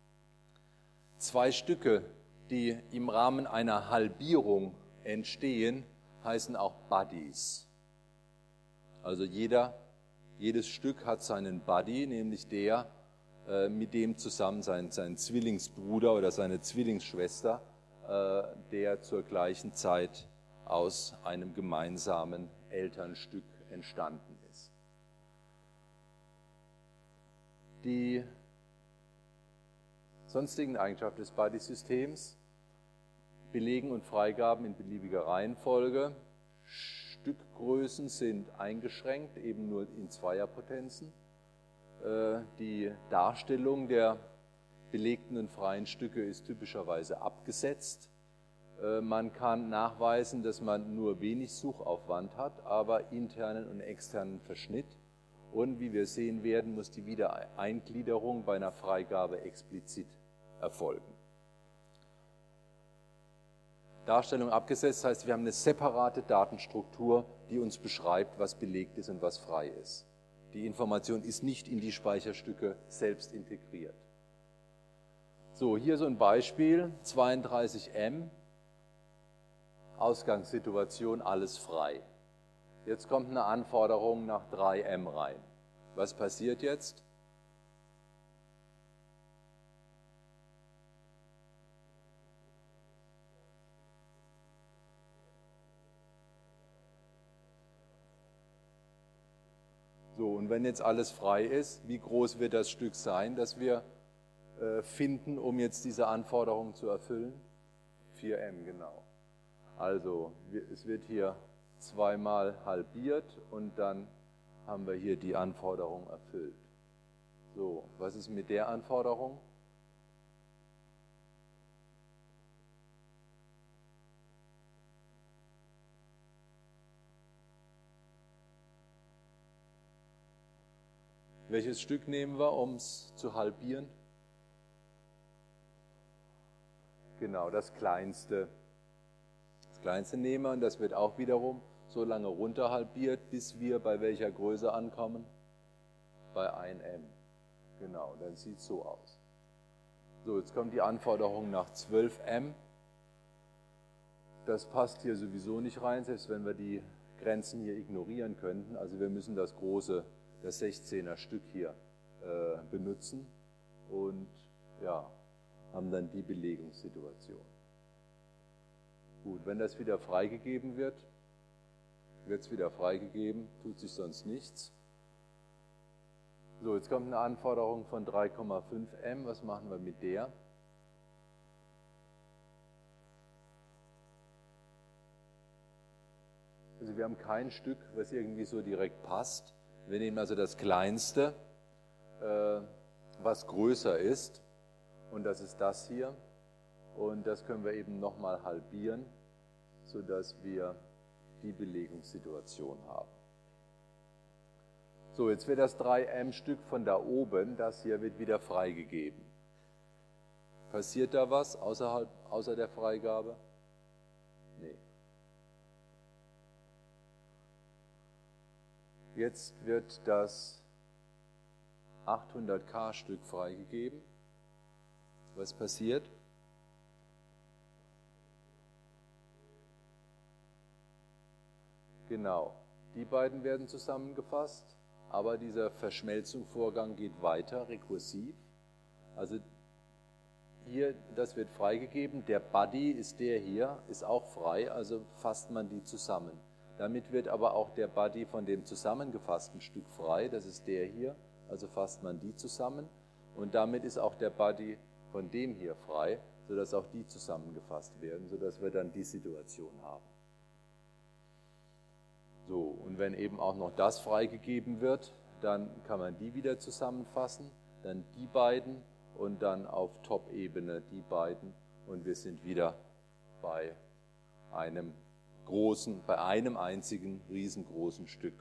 2 Stücke, die im Rahmen einer Halbierung entstehen, heißen auch Buddies. Also jedes Stück hat seinen Buddy, nämlich der, mit dem zusammen sein Zwillingsbruder oder seine Zwillingsschwester, der zur gleichen Zeit aus einem gemeinsamen Elternstück entstanden ist. Die sonstigen Eigenschaften des Buddy-Systems, Belegen und Freigaben in beliebiger Reihenfolge, Stückgrößen sind eingeschränkt, eben nur in Zweierpotenzen. Die Darstellung der belegten und freien Stücke ist typischerweise abgesetzt. Man kann nachweisen, dass man nur wenig Suchaufwand hat, aber internen und externen Verschnitt. Und wie wir sehen werden, muss die Wiedereingliederung bei einer Freigabe explizit erfolgen. Darstellung abgesetzt heißt, wir haben eine separate Datenstruktur, die uns beschreibt, was belegt ist und was frei ist. Die Information ist nicht in die Speicherstücke selbst integriert. So, hier so ein Beispiel, 32M, Ausgangssituation, alles frei. Jetzt kommt eine Anforderung nach 3M rein. Was passiert jetzt? So, und wenn jetzt alles frei ist, wie groß wird das Stück sein, das wir finden, um jetzt diese Anforderung zu erfüllen? 4M, genau. Also, es wird hier zweimal halbiert und dann haben wir hier die Anforderung erfüllt. So, was ist mit der Anforderung? Welches Stück nehmen wir, um es zu halbieren? Genau, das kleinste. Das kleinste nehmen wir und das wird auch wiederum so lange runter halbiert, bis wir bei welcher Größe ankommen? Bei 1M. Genau, dann sieht es so aus. So, jetzt kommt die Anforderung nach 12M. Das passt hier sowieso nicht rein, selbst wenn wir die Grenzen hier ignorieren könnten. Also wir müssen das große, das 16er Stück hier benutzen und ja, haben dann die Belegungssituation. Gut, wenn das wieder freigegeben wird, wird es wieder freigegeben, tut sich sonst nichts. So, jetzt kommt eine Anforderung von 3,5M. Was machen wir mit der? Also wir haben kein Stück, was irgendwie so direkt passt. Wir nehmen also das kleinste, was größer ist. Und das ist das hier. Und das können wir eben nochmal halbieren, sodass wir die Belegungssituation haben. So, jetzt wird das 3M-Stück von da oben, das hier wird wieder freigegeben. Passiert da was außer der Freigabe? Nee. Jetzt wird das 800K-Stück freigegeben. Was passiert? Genau, die beiden werden zusammengefasst, aber dieser Verschmelzungsvorgang geht weiter, rekursiv. Also hier, das wird freigegeben, der Buddy ist der hier, ist auch frei, also fasst man die zusammen. Damit wird aber auch der Buddy von dem zusammengefassten Stück frei, das ist der hier, also fasst man die zusammen. Und damit ist auch der Buddy von dem hier frei, sodass auch die zusammengefasst werden, sodass wir dann die Situation haben. So, und wenn eben auch noch das freigegeben wird, dann kann man die wieder zusammenfassen, dann die beiden und dann auf Top-Ebene die beiden und wir sind wieder bei einem einzigen riesengroßen Stück.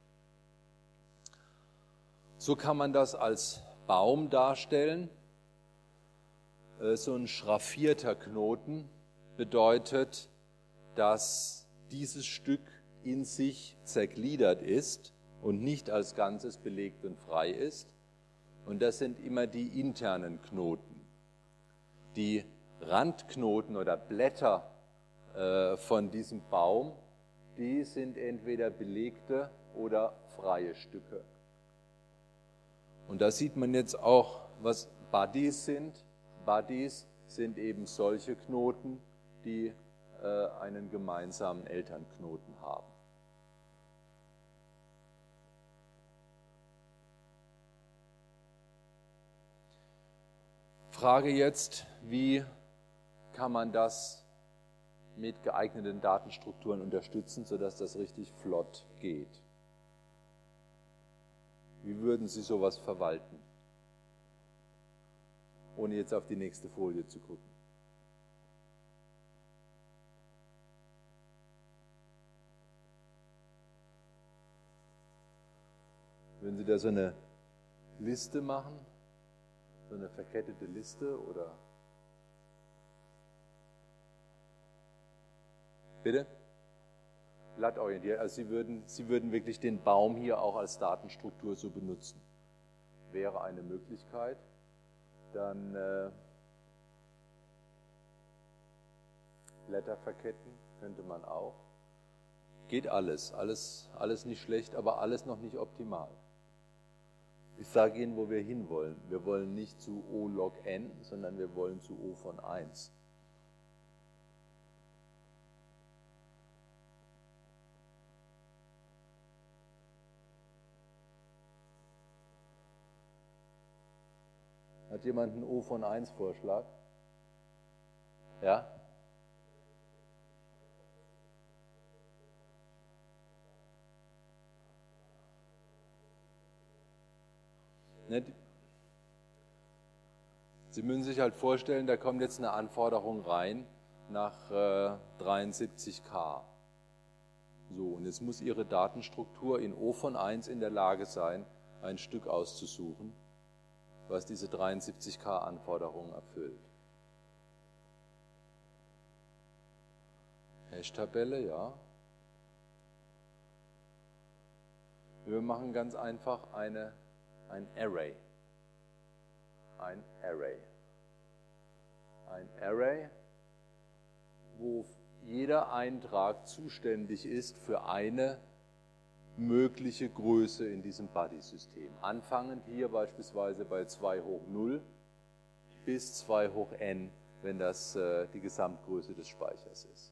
So kann man das als Baum darstellen. So ein schraffierter Knoten bedeutet, dass dieses Stück in sich zergliedert ist und nicht als Ganzes belegt und frei ist. Und das sind immer die internen Knoten. Die Randknoten oder Blätter von diesem Baum, die sind entweder belegte oder freie Stücke. Und da sieht man jetzt auch, was Buddies sind. Buddies sind eben solche Knoten, die einen gemeinsamen Elternknoten haben. Frage jetzt, wie kann man das mit geeigneten Datenstrukturen unterstützen, sodass das richtig flott geht? Wie würden Sie sowas verwalten? ohne jetzt auf die nächste Folie zu gucken. Wenn Sie da so eine Liste machen, so eine verkettete Liste oder... Bitte? Blattorientiert, also Sie würden wirklich den Baum hier auch als Datenstruktur so benutzen. Wäre eine Möglichkeit. Dann Blätter verketten könnte man auch. Geht alles nicht schlecht, aber alles noch nicht optimal. Ich sage Ihnen, wo wir hinwollen. Wir wollen nicht zu O log n, sondern wir wollen zu O von 1. Hat jemand einen O von 1 Vorschlag? Ja? Sie müssen sich halt vorstellen, da kommt jetzt eine Anforderung rein nach 73K. So, und jetzt muss Ihre Datenstruktur in O von 1 in der Lage sein, ein Stück auszusuchen, was diese 73K-Anforderungen erfüllt. Hash-Tabelle, ja. Wir machen ganz einfach ein Array. Ein Array, wo jeder Eintrag zuständig ist für eine mögliche Größe in diesem Buddy-System. Anfangend hier beispielsweise bei 2 hoch 0 bis 2 hoch n, wenn das die Gesamtgröße des Speichers ist.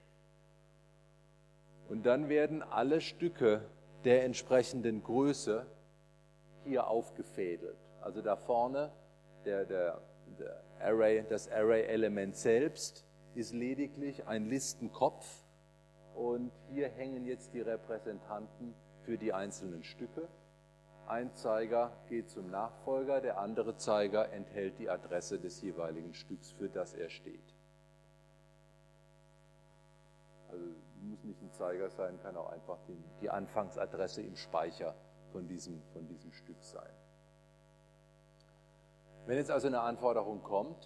Und dann werden alle Stücke der entsprechenden Größe hier aufgefädelt. Also da vorne das Array-Element selbst ist lediglich ein Listenkopf und hier hängen jetzt die Repräsentanten für die einzelnen Stücke. Ein Zeiger geht zum Nachfolger, der andere Zeiger enthält die Adresse des jeweiligen Stücks, für das er steht. Also muss nicht ein Zeiger sein, kann auch einfach die Anfangsadresse im Speicher von diesem Stück sein. Wenn jetzt also eine Anforderung kommt,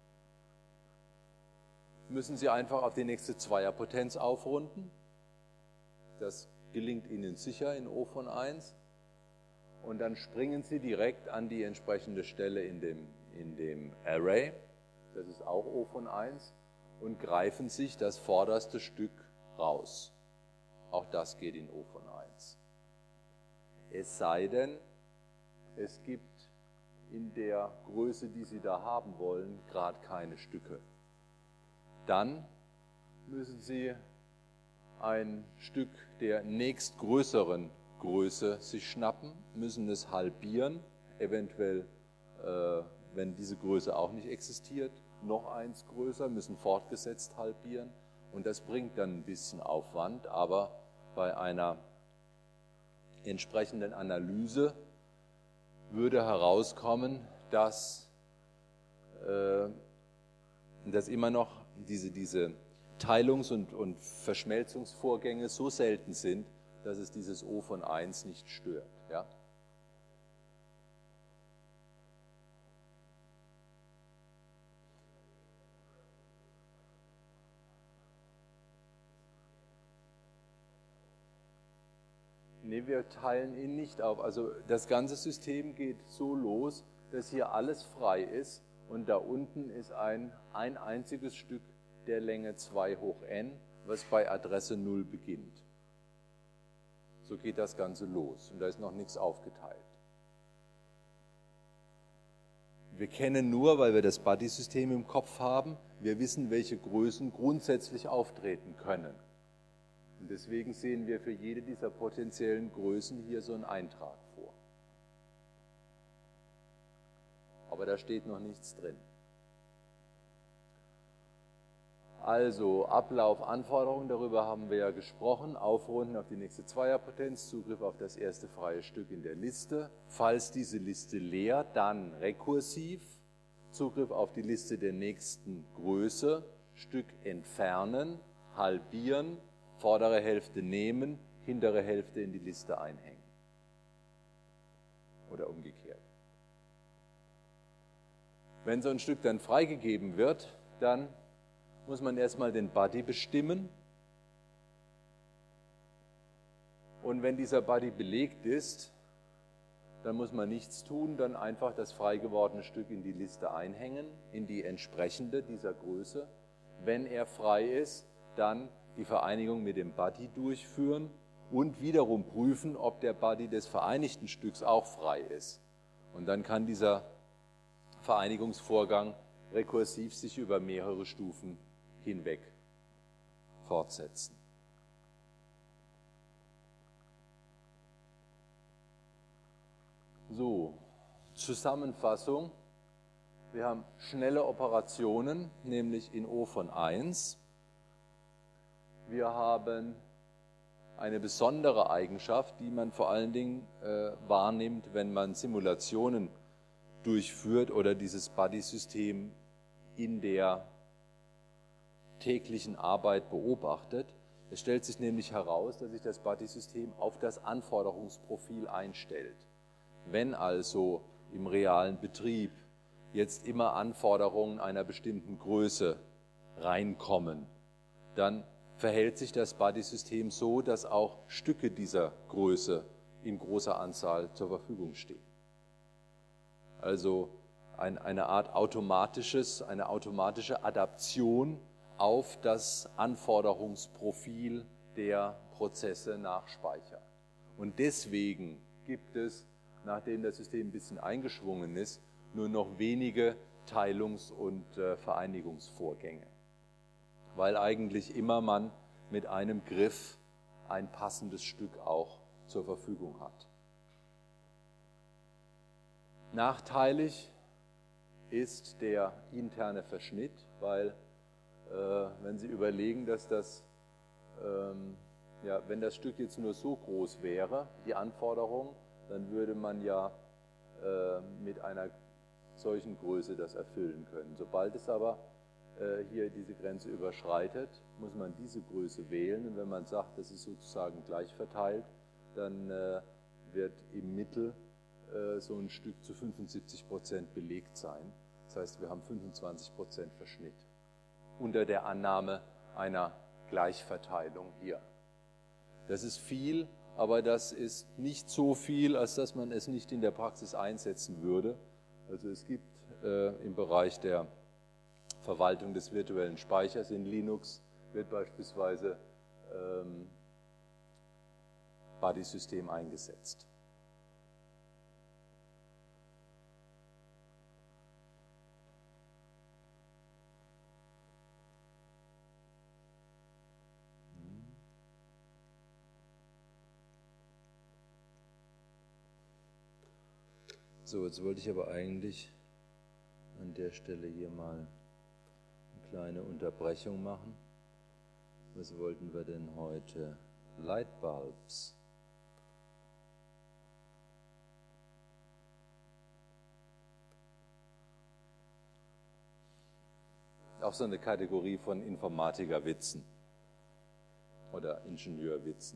müssen Sie einfach auf die nächste Zweierpotenz aufrunden. Das gelingt Ihnen sicher in O von 1. Und dann springen Sie direkt an die entsprechende Stelle in dem Array, das ist auch O von 1, und greifen sich das vorderste Stück raus. Auch das geht in O von 1. Es sei denn, es gibt in der Größe, die Sie da haben wollen, gerade keine Stücke. Dann müssen Sie ein Stück der nächstgrößeren Größe sich schnappen, müssen es halbieren, eventuell, wenn diese Größe auch nicht existiert, noch eins größer, müssen fortgesetzt halbieren und das bringt dann ein bisschen Aufwand, aber bei einer entsprechenden Analyse würde herauskommen, dass immer noch diese Teilungs- und Verschmelzungsvorgänge so selten sind, dass es dieses O von 1 nicht stört. Ja? Nee, wir teilen ihn nicht auf. Also das ganze System geht so los, dass hier alles frei ist und da unten ist ein einziges Stück der Länge 2 hoch n, was bei Adresse 0 beginnt. So geht das Ganze los und da ist noch nichts aufgeteilt. Wir kennen nur, weil wir das Buddy-System im Kopf haben, wir wissen, welche Größen grundsätzlich auftreten können. Und deswegen sehen wir für jede dieser potenziellen Größen hier so einen Eintrag vor. Aber da steht noch nichts drin. Also Ablauf, Anforderungen, darüber haben wir ja gesprochen. Aufrunden auf die nächste Zweierpotenz, Zugriff auf das erste freie Stück in der Liste. Falls diese Liste leer, dann rekursiv Zugriff auf die Liste der nächsten Größe, Stück entfernen, halbieren, vordere Hälfte nehmen, hintere Hälfte in die Liste einhängen. Oder umgekehrt. Wenn so ein Stück dann freigegeben wird, dann muss man erstmal den Buddy bestimmen. Und wenn dieser Buddy belegt ist, dann muss man nichts tun, dann einfach das frei gewordene Stück in die Liste einhängen, in die entsprechende dieser Größe. Wenn er frei ist, dann die Vereinigung mit dem Buddy durchführen und wiederum prüfen, ob der Buddy des vereinigten Stücks auch frei ist. Und dann kann dieser Vereinigungsvorgang rekursiv sich über mehrere Stufen hinweg fortsetzen. So, Zusammenfassung. Wir haben schnelle Operationen, nämlich in O von 1. Wir haben eine besondere Eigenschaft, die man vor allen Dingen wahrnimmt, wenn man Simulationen durchführt oder dieses Buddy-System in der täglichen Arbeit beobachtet. Es stellt sich nämlich heraus, dass sich das Buddy-System auf das Anforderungsprofil einstellt. Wenn also im realen Betrieb jetzt immer Anforderungen einer bestimmten Größe reinkommen, dann verhält sich das Buddy-System so, dass auch Stücke dieser Größe in großer Anzahl zur Verfügung stehen. Also eine automatische Adaption auf das Anforderungsprofil der Prozesse nach Speicher. Und deswegen gibt es, nachdem das System ein bisschen eingeschwungen ist, nur noch wenige Teilungs- und Vereinigungsvorgänge. Weil eigentlich immer man mit einem Griff ein passendes Stück auch zur Verfügung hat. Nachteilig ist der interne Verschnitt, weil wenn Sie überlegen, dass wenn das Stück jetzt nur so groß wäre, die Anforderung, dann würde man ja mit einer solchen Größe das erfüllen können. Sobald es aber hier diese Grenze überschreitet, muss man diese Größe wählen. Und wenn man sagt, das ist sozusagen gleich verteilt, dann wird im Mittel so ein Stück zu 75% belegt sein. Das heißt, wir haben 25% Verschnitt unter der Annahme einer Gleichverteilung hier. Das ist viel, aber das ist nicht so viel, als dass man es nicht in der Praxis einsetzen würde. Also es gibt im Bereich der Verwaltung des virtuellen Speichers in Linux wird beispielsweise Buddy-System eingesetzt. So, jetzt wollte ich aber eigentlich an der Stelle hier mal eine kleine Unterbrechung machen. Was wollten wir denn heute? Lightbulbs. Auch so eine Kategorie von Informatikerwitzen oder Ingenieurwitzen.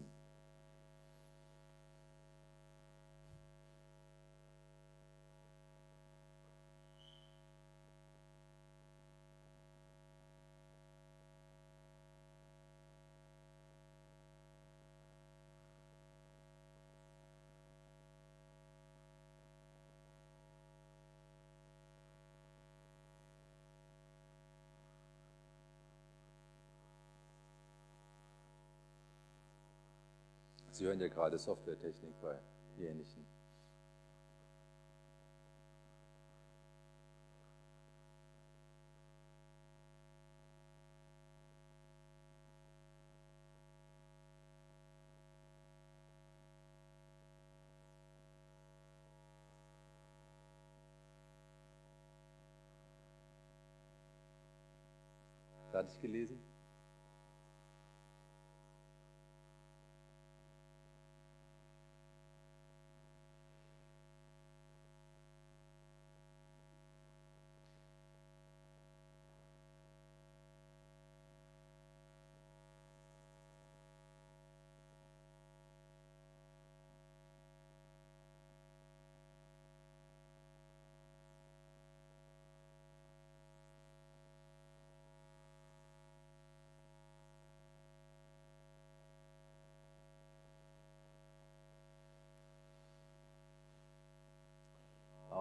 Sie hören ja gerade Softwaretechnik bei Ähnlichen. Fertig gelesen?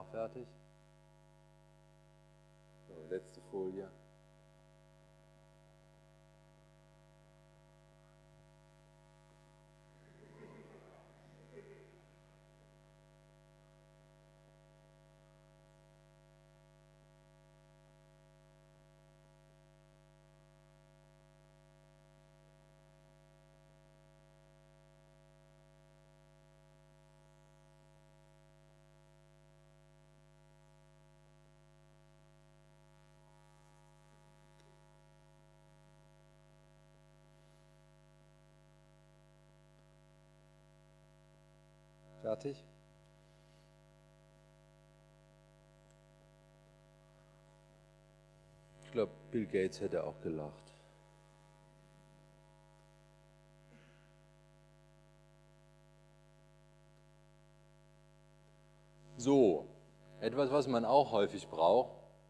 auch fertig. So, letzte Folie. Fertig? Ich glaube, Bill Gates hätte auch gelacht. So, etwas, was man auch häufig braucht,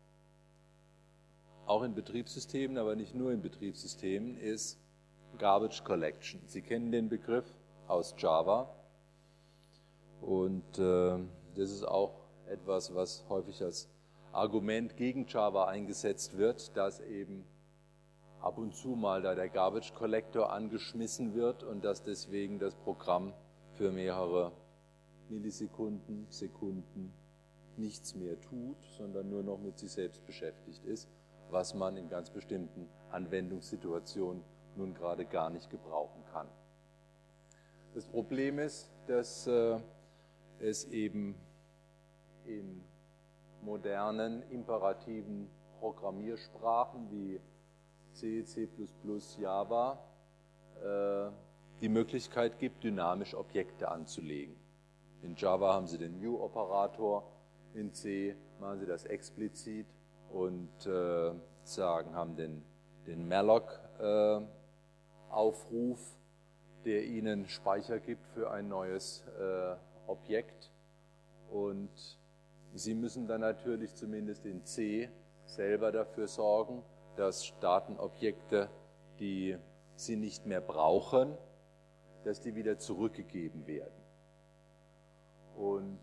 auch in Betriebssystemen, aber nicht nur in Betriebssystemen, ist Garbage Collection. Sie kennen den Begriff aus Java und das ist auch etwas, was häufig als Argument gegen Java eingesetzt wird, dass eben ab und zu mal da der Garbage Collector angeschmissen wird und dass deswegen das Programm für mehrere Millisekunden, Sekunden nichts mehr tut, sondern nur noch mit sich selbst beschäftigt ist, was man in ganz bestimmten Anwendungssituationen nun gerade gar nicht gebrauchen kann. Das Problem ist, dass es eben in modernen imperativen Programmiersprachen wie C, C++, Java die Möglichkeit gibt, dynamisch Objekte anzulegen. In Java haben Sie den New-Operator, in C machen Sie das explizit und haben den malloc-Aufruf, der Ihnen Speicher gibt für ein neues Objekt. Und Sie müssen dann natürlich zumindest in C selber dafür sorgen, dass Datenobjekte, die Sie nicht mehr brauchen, dass die wieder zurückgegeben werden. Und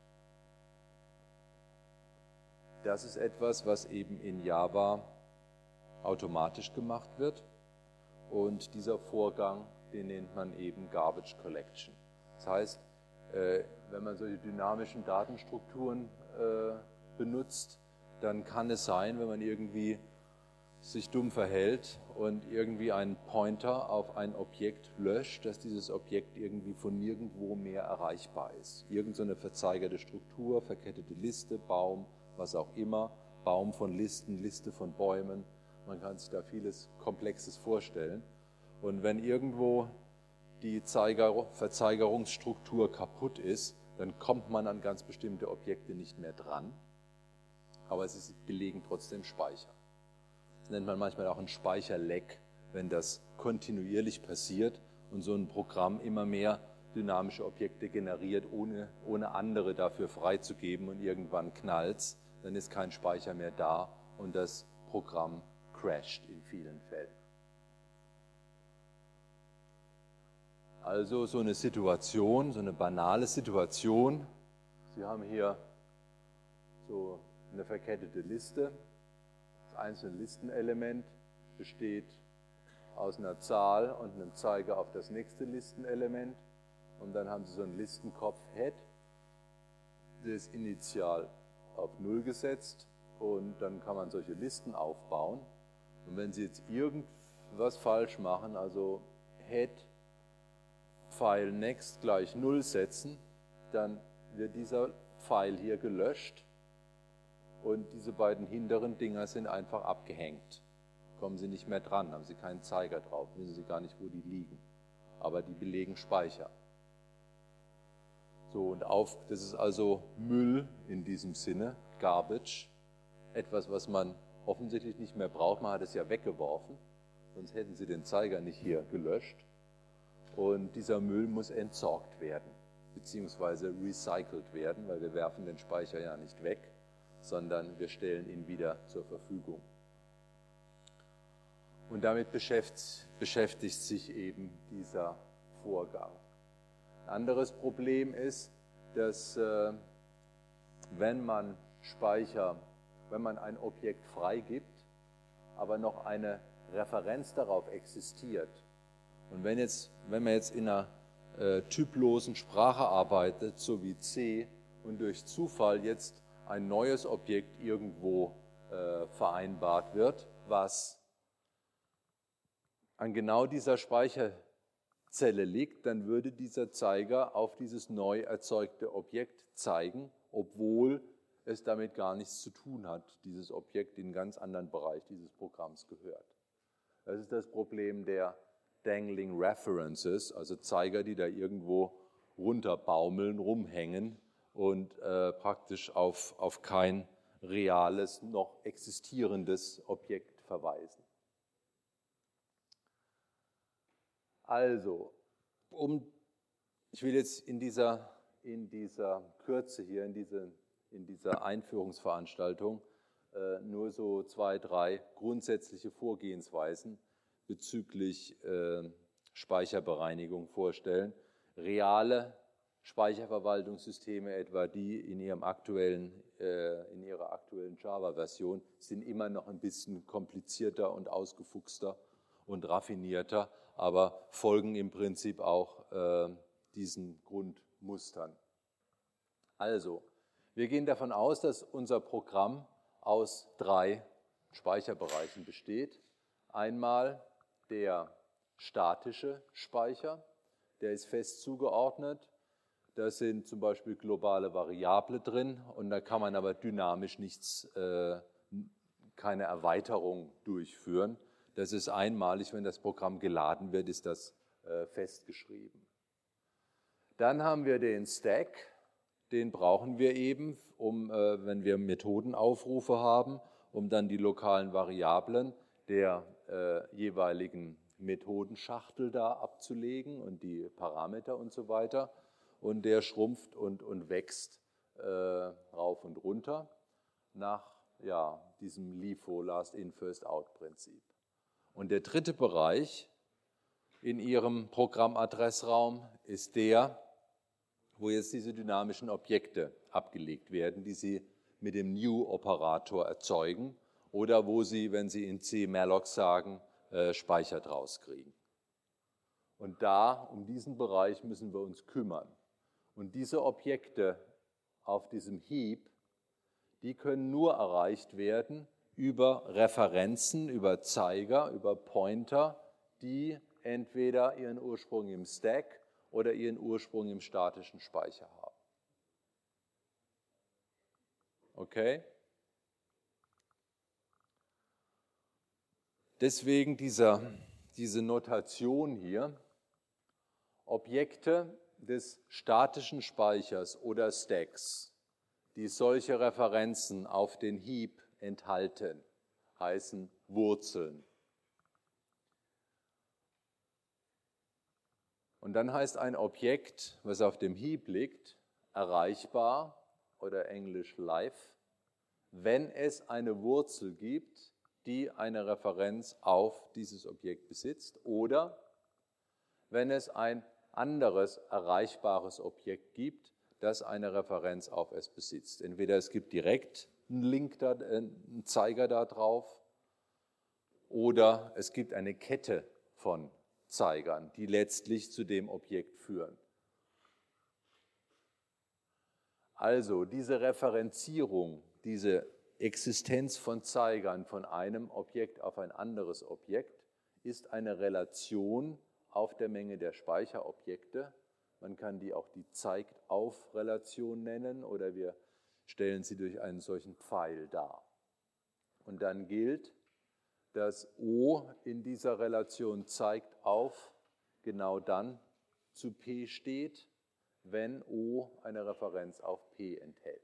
das ist etwas, was eben in Java automatisch gemacht wird. Und dieser Vorgang, den nennt man eben Garbage Collection. Das heißt, wenn man solche dynamischen Datenstrukturen benutzt, dann kann es sein, wenn man irgendwie sich dumm verhält und irgendwie einen Pointer auf ein Objekt löscht, dass dieses Objekt irgendwie von nirgendwo mehr erreichbar ist. Irgend so eine verzeigerte Struktur, verkettete Liste, Baum, was auch immer, Baum von Listen, Liste von Bäumen. Man kann sich da vieles Komplexes vorstellen. Und wenn irgendwo die Verzeigerungsstruktur kaputt ist, dann kommt man an ganz bestimmte Objekte nicht mehr dran, aber sie belegen trotzdem Speicher. Das nennt man manchmal auch ein Speicherleck, wenn das kontinuierlich passiert und so ein Programm immer mehr dynamische Objekte generiert, ohne andere dafür freizugeben und irgendwann knallt's, dann ist kein Speicher mehr da und das Programm crasht in vielen Fällen. Also so eine Situation, so eine banale Situation. Sie haben hier so eine verkettete Liste. Das einzelne Listenelement besteht aus einer Zahl und einem Zeiger auf das nächste Listenelement. Und dann haben Sie so einen Listenkopf Head. Das ist initial auf 0 gesetzt und dann kann man solche Listen aufbauen. Und wenn Sie jetzt irgendwas falsch machen, also Head File next gleich 0 setzen, dann wird dieser Pfeil hier gelöscht und diese beiden hinteren Dinger sind einfach abgehängt. Kommen Sie nicht mehr dran, haben Sie keinen Zeiger drauf, wissen Sie gar nicht, wo die liegen. Aber die belegen Speicher. So, und das ist also Müll in diesem Sinne, Garbage, etwas, was man offensichtlich nicht mehr braucht. Man hat es ja weggeworfen, sonst hätten Sie den Zeiger nicht hier gelöscht. Und dieser Müll muss entsorgt werden, beziehungsweise recycelt werden, weil wir werfen den Speicher ja nicht weg, sondern wir stellen ihn wieder zur Verfügung. Und damit beschäftigt sich eben dieser Vorgang. Ein anderes Problem ist, dass wenn man ein Objekt freigibt, aber noch eine Referenz darauf existiert. Und wenn man jetzt in einer typlosen Sprache arbeitet, so wie C, und durch Zufall jetzt ein neues Objekt irgendwo vereinbart wird, was an genau dieser Speicherzelle liegt, dann würde dieser Zeiger auf dieses neu erzeugte Objekt zeigen, obwohl es damit gar nichts zu tun hat, dieses Objekt in einen ganz anderen Bereich dieses Programms gehört. Das ist das Problem der Dangling References, also Zeiger, die da irgendwo runterbaumeln, rumhängen und praktisch auf kein reales, noch existierendes Objekt verweisen. Also, ich will jetzt in dieser Kürze hier, in dieser Einführungsveranstaltung nur so 2, 3 grundsätzliche Vorgehensweisen bezüglich Speicherbereinigung vorstellen. Reale Speicherverwaltungssysteme, etwa die in ihrer aktuellen Java-Version, sind immer noch ein bisschen komplizierter und ausgefuchster und raffinierter, aber folgen im Prinzip auch diesen Grundmustern. Also, wir gehen davon aus, dass unser Programm aus 3 Speicherbereichen besteht. Einmal der statische Speicher, der ist fest zugeordnet. Da sind zum Beispiel globale Variable drin und da kann man aber dynamisch keine Erweiterung durchführen. Das ist einmalig, wenn das Programm geladen wird, ist das festgeschrieben. Dann haben wir den Stack, den brauchen wir eben, wenn wir Methodenaufrufe haben, um dann die lokalen Variablen der jeweiligen Methodenschachtel da abzulegen und die Parameter und so weiter. Und der schrumpft und wächst rauf und runter nach diesem LIFO, Last-in, First-out-Prinzip. Und der dritte Bereich in Ihrem Programmadressraum ist der, wo jetzt diese dynamischen Objekte abgelegt werden, die Sie mit dem New-Operator erzeugen oder wo Sie, wenn Sie in C malloc sagen, Speicher draus kriegen. Und um diesen Bereich müssen wir uns kümmern. Und diese Objekte auf diesem Heap, die können nur erreicht werden über Referenzen, über Zeiger, über Pointer, die entweder ihren Ursprung im Stack oder ihren Ursprung im statischen Speicher haben. Okay? Deswegen diese Notation hier, Objekte des statischen Speichers oder Stacks, die solche Referenzen auf den Heap enthalten, heißen Wurzeln. Und dann heißt ein Objekt, was auf dem Heap liegt, erreichbar oder englisch live, wenn es eine Wurzel gibt, die eine Referenz auf dieses Objekt besitzt, oder wenn es ein anderes erreichbares Objekt gibt, das eine Referenz auf es besitzt. Entweder es gibt direkt einen Link, einen Zeiger da drauf, oder es gibt eine Kette von Zeigern, die letztlich zu dem Objekt führen. Also diese Referenzierung, diese Existenz von Zeigern von einem Objekt auf ein anderes Objekt ist eine Relation auf der Menge der Speicherobjekte. Man kann die auch die Zeigt-auf-Relation nennen oder wir stellen sie durch einen solchen Pfeil dar. Und dann gilt, dass O in dieser Relation zeigt auf genau dann zu P steht, wenn O eine Referenz auf P enthält.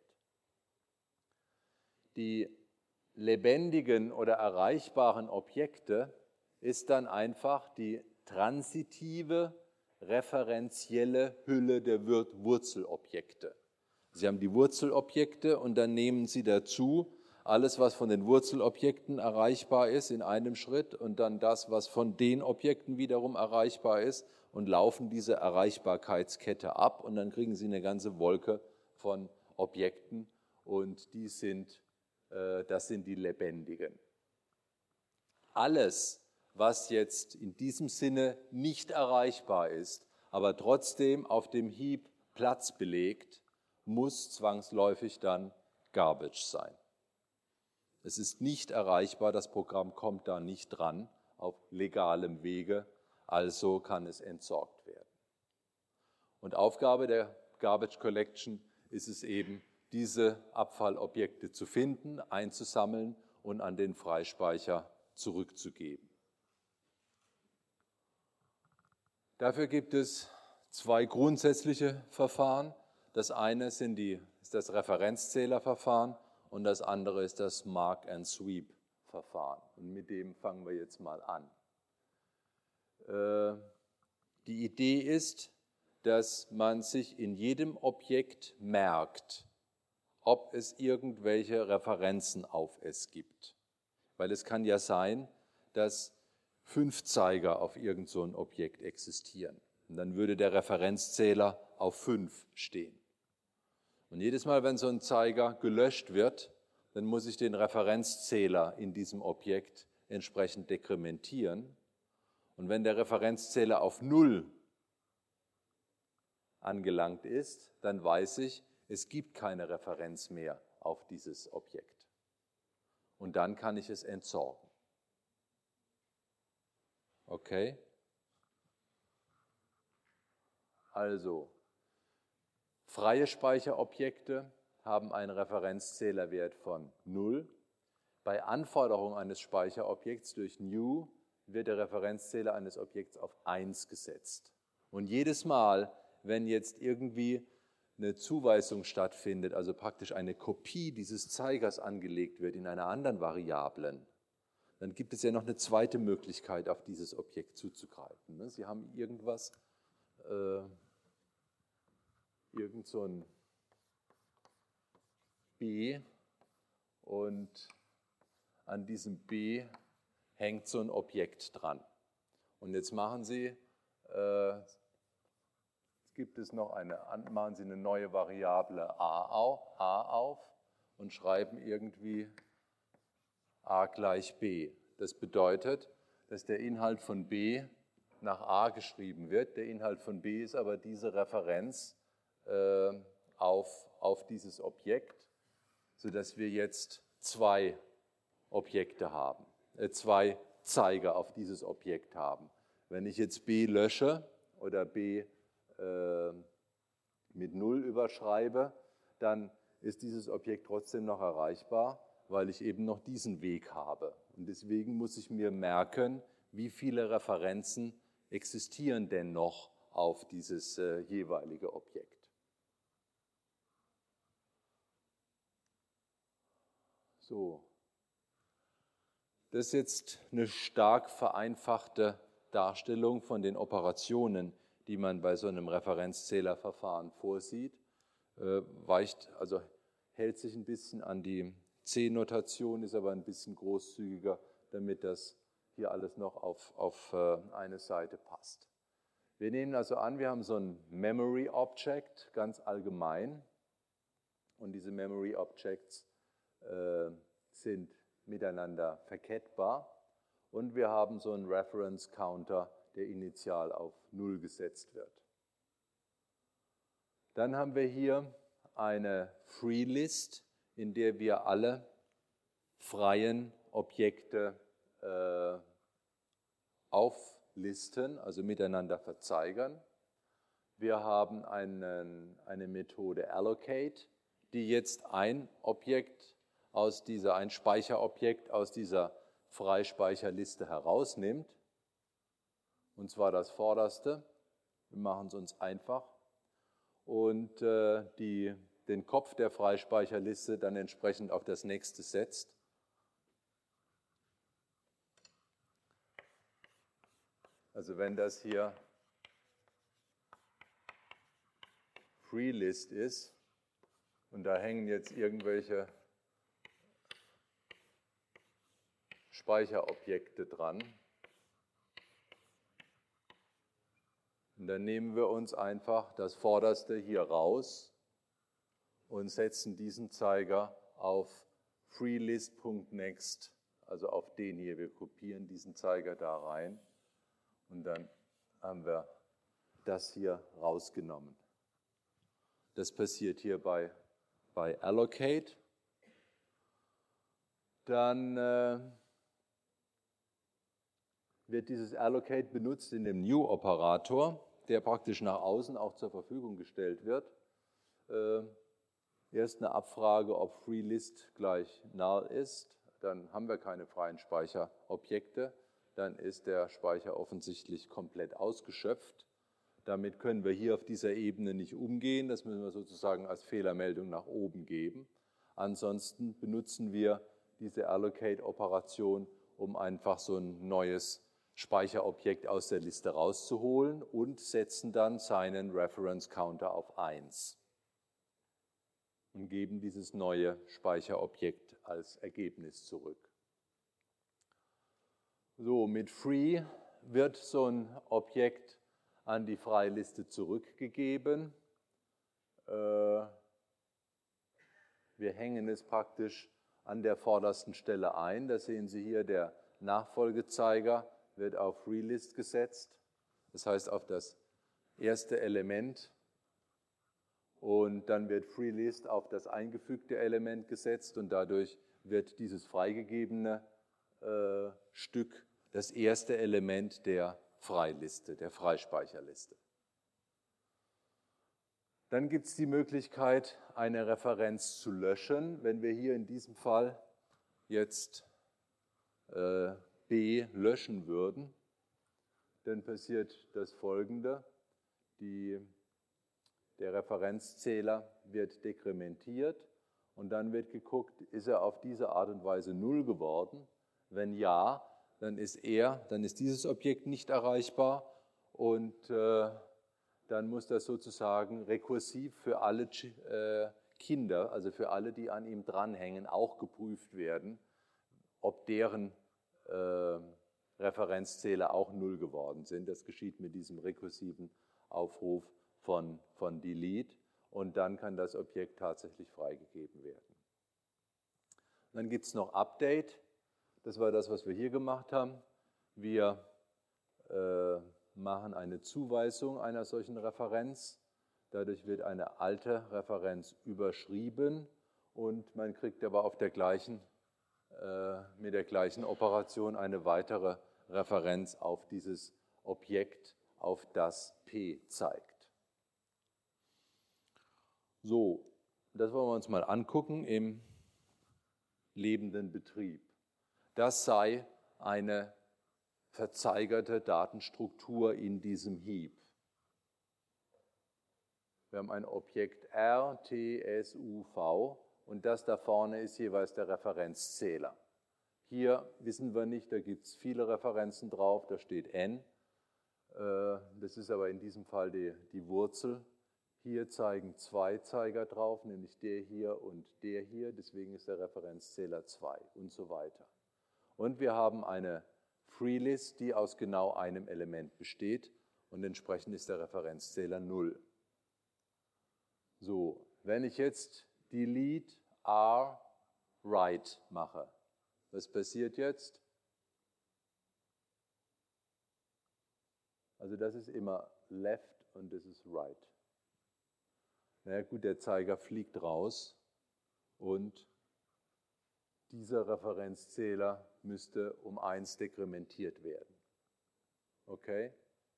Die lebendigen oder erreichbaren Objekte ist dann einfach die transitive, referenzielle Hülle der Wurzelobjekte. Sie haben die Wurzelobjekte und dann nehmen Sie dazu alles, was von den Wurzelobjekten erreichbar ist in einem Schritt und dann das, was von den Objekten wiederum erreichbar ist und laufen diese Erreichbarkeitskette ab und dann kriegen Sie eine ganze Wolke von Objekten und das sind die Lebendigen. Alles, was jetzt in diesem Sinne nicht erreichbar ist, aber trotzdem auf dem Heap Platz belegt, muss zwangsläufig dann Garbage sein. Es ist nicht erreichbar, das Programm kommt da nicht dran auf legalem Wege, also kann es entsorgt werden. Und Aufgabe der Garbage Collection ist es eben, diese Abfallobjekte zu finden, einzusammeln und an den Freispeicher zurückzugeben. Dafür gibt es zwei grundsätzliche Verfahren. Das eine ist das Referenzzählerverfahren und das andere ist das Mark-and-Sweep-Verfahren. Und mit dem fangen wir jetzt mal an. Die Idee ist, dass man sich in jedem Objekt merkt, ob es irgendwelche Referenzen auf es gibt. Weil es kann ja sein, dass 5 Zeiger auf irgend so ein Objekt existieren. Und dann würde der Referenzzähler auf 5 stehen. Und jedes Mal, wenn so ein Zeiger gelöscht wird, dann muss ich den Referenzzähler in diesem Objekt entsprechend dekrementieren. Und wenn der Referenzzähler auf 0 angelangt ist, dann weiß ich, es gibt keine Referenz mehr auf dieses Objekt. Und dann kann ich es entsorgen. Okay? Also, freie Speicherobjekte haben einen Referenzzählerwert von 0. Bei Anforderung eines Speicherobjekts durch new wird der Referenzzähler eines Objekts auf 1 gesetzt. Und jedes Mal, wenn jetzt irgendwie eine Zuweisung stattfindet, also praktisch eine Kopie dieses Zeigers angelegt wird in einer anderen Variablen, dann gibt es ja noch eine zweite Möglichkeit, auf dieses Objekt zuzugreifen. Sie haben irgendwas, irgend so ein B und an diesem B hängt so ein Objekt dran. Und jetzt machen Sie machen Sie eine neue Variable a auf und schreiben irgendwie a gleich b. Das bedeutet, dass der Inhalt von b nach a geschrieben wird. Der Inhalt von b ist aber diese Referenz auf dieses Objekt, sodass wir jetzt 2 Objekte haben, 2 Zeiger auf dieses Objekt haben. Wenn ich jetzt b lösche oder b mit 0 überschreibe, dann ist dieses Objekt trotzdem noch erreichbar, weil ich eben noch diesen Weg habe. Und deswegen muss ich mir merken, wie viele Referenzen existieren denn noch auf dieses jeweilige Objekt. So. Das ist jetzt eine stark vereinfachte Darstellung von den Operationen, die man bei so einem Referenzzählerverfahren vorsieht, hält sich ein bisschen an die C-Notation, ist aber ein bisschen großzügiger, damit das hier alles noch auf eine Seite passt. Wir nehmen also an, wir haben so ein Memory Object, ganz allgemein, und diese Memory Objects sind miteinander verkettbar, und wir haben so einen Reference Counter, der initial auf 0 gesetzt wird. Dann haben wir hier eine Free List, in der wir alle freien Objekte auflisten, also miteinander verzeigern. Wir haben eine Methode Allocate, die jetzt ein Speicherobjekt aus dieser Freispeicherliste herausnimmt, und zwar das vorderste. Wir machen es uns einfach und den Kopf der Freispeicherliste dann entsprechend auf das nächste setzt. Also wenn das hier Free List ist und da hängen jetzt irgendwelche Speicherobjekte dran, und dann nehmen wir uns einfach das vorderste hier raus und setzen diesen Zeiger auf freelist.next, also auf den hier. Wir kopieren diesen Zeiger da rein und dann haben wir das hier rausgenommen. Das passiert hier bei allocate. Dann wird dieses allocate benutzt in dem new-Operator, der praktisch nach außen auch zur Verfügung gestellt wird. Erst eine Abfrage, ob freelist gleich null ist, dann haben wir keine freien Speicherobjekte, dann ist der Speicher offensichtlich komplett ausgeschöpft. Damit können wir hier auf dieser Ebene nicht umgehen, das müssen wir sozusagen als Fehlermeldung nach oben geben. Ansonsten benutzen wir diese Allocate-Operation, um einfach so ein neues Speicherobjekt aus der Liste rauszuholen und setzen dann seinen Reference Counter auf 1 und geben dieses neue Speicherobjekt als Ergebnis zurück. So, mit free wird so ein Objekt an die Freiliste zurückgegeben. Wir hängen es praktisch an der vordersten Stelle ein. Da sehen Sie hier, der Nachfolgezeiger wird auf freelist gesetzt, das heißt auf das erste Element. Und dann wird freelist auf das eingefügte Element gesetzt und dadurch wird dieses freigegebene Stück das erste Element der Freiliste, der Freispeicherliste. Dann gibt es die Möglichkeit, eine Referenz zu löschen. Wenn wir hier in diesem Fall jetzt B löschen würden, dann passiert das Folgende. Der Referenzzähler wird dekrementiert und dann wird geguckt, ist er auf diese Art und Weise 0 geworden? Wenn ja, dann ist dieses Objekt nicht erreichbar und dann muss das sozusagen rekursiv für alle Kinder, also für alle, die an ihm dranhängen, auch geprüft werden, ob deren Referenzzähler auch 0 geworden sind. Das geschieht mit diesem rekursiven Aufruf von delete und dann kann das Objekt tatsächlich freigegeben werden. Dann gibt es noch Update. Das war das, was wir hier gemacht haben. Wir machen eine Zuweisung einer solchen Referenz. Dadurch wird eine alte Referenz überschrieben und man kriegt aber mit der gleichen Operation eine weitere Referenz auf dieses Objekt, auf das P zeigt. So, das wollen wir uns mal angucken im lebenden Betrieb. Das sei eine verzeigerte Datenstruktur in diesem Heap. Wir haben ein Objekt R, T, S, U, V und das da vorne ist jeweils der Referenzzähler. Hier wissen wir nicht, da gibt es viele Referenzen drauf, da steht N. Das ist aber in diesem Fall die Wurzel. Hier zeigen 2 Zeiger drauf, nämlich der hier und der hier, deswegen ist der Referenzzähler 2 und so weiter. Und wir haben eine Freelist, die aus genau einem Element besteht und entsprechend ist der Referenzzähler 0. So, wenn ich jetzt delete R right mache, was passiert jetzt? Also das ist immer left und das ist right. Na ja, gut, der Zeiger fliegt raus und dieser Referenzzähler müsste um 1 dekrementiert werden. Okay?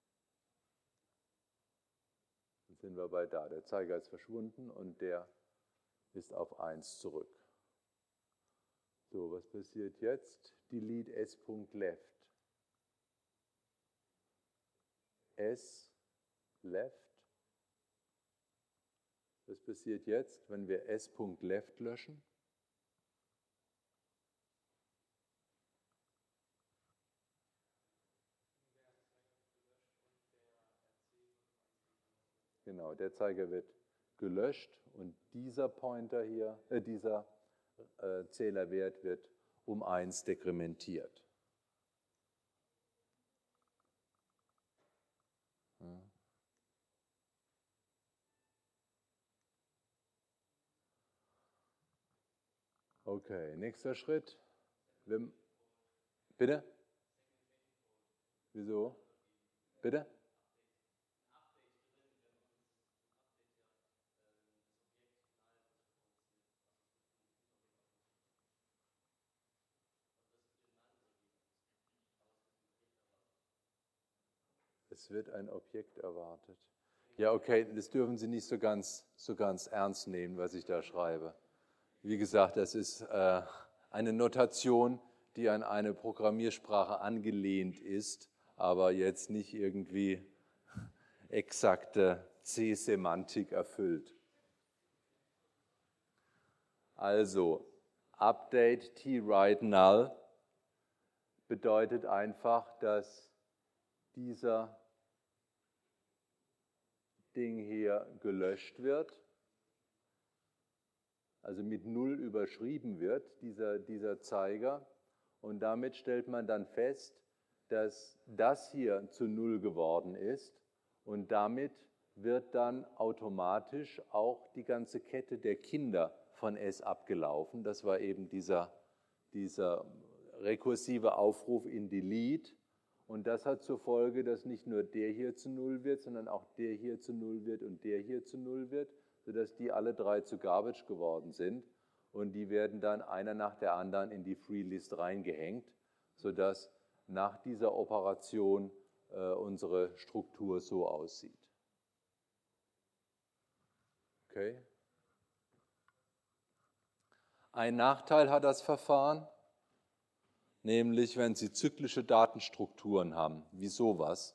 Dann sind wir bei da. Der Zeiger ist verschwunden und der ist auf 1 zurück. So, was passiert jetzt? Delete s.left. S left. Was passiert jetzt, wenn wir s.left löschen? Genau, der Zeiger wird gelöscht und dieser Pointer hier, dieser Zählerwert wird um 1 dekrementiert. Ja. Okay, nächster Schritt. Bitte? Wieso? Bitte? Es wird ein Objekt erwartet. Ja, okay, das dürfen Sie nicht so ganz ernst nehmen, was ich da schreibe. Wie gesagt, das ist eine Notation, die an eine Programmiersprache angelehnt ist, aber jetzt nicht irgendwie exakte C-Semantik erfüllt. Also, Update T-Write-Null bedeutet einfach, dass dieser Ding hier gelöscht wird, also mit 0 überschrieben wird, dieser Zeiger. Und damit stellt man dann fest, dass das hier zu 0 geworden ist. Und damit wird dann automatisch auch die ganze Kette der Kinder von S abgelaufen. Das war eben dieser rekursive Aufruf in Delete. Und das hat zur Folge, dass nicht nur der hier zu 0 wird, sondern auch der hier zu 0 wird und der hier zu 0 wird, sodass die alle drei zu Garbage geworden sind. Und die werden dann einer nach der anderen in die Free-List reingehängt, sodass nach dieser Operation unsere Struktur so aussieht. Okay. Ein Nachteil hat das Verfahren, nämlich wenn Sie zyklische Datenstrukturen haben, wie sowas.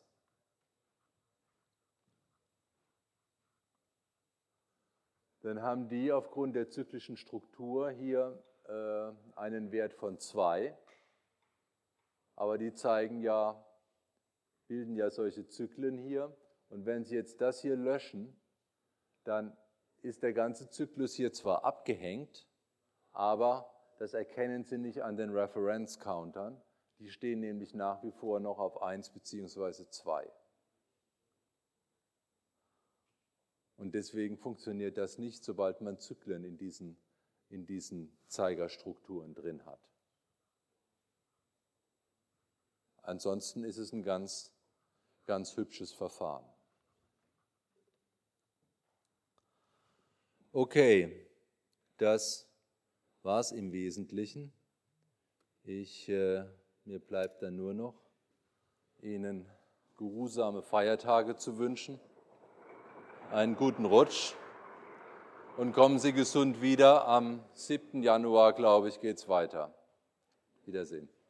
Dann haben die aufgrund der zyklischen Struktur hier einen Wert von 2, aber die bilden ja solche Zyklen hier. Und wenn Sie jetzt das hier löschen, dann ist der ganze Zyklus hier zwar abgehängt, aber das erkennen Sie nicht an den Reference-Countern. Die stehen nämlich nach wie vor noch auf 1 bzw. 2. Und deswegen funktioniert das nicht, sobald man Zyklen in diesen Zeigerstrukturen drin hat. Ansonsten ist es ein ganz hübsches Verfahren. Okay, das war es im Wesentlichen. Mir bleibt dann nur noch, Ihnen geruhsame Feiertage zu wünschen, einen guten Rutsch und kommen Sie gesund wieder. Am 7. Januar, glaube ich, geht es weiter. Wiedersehen.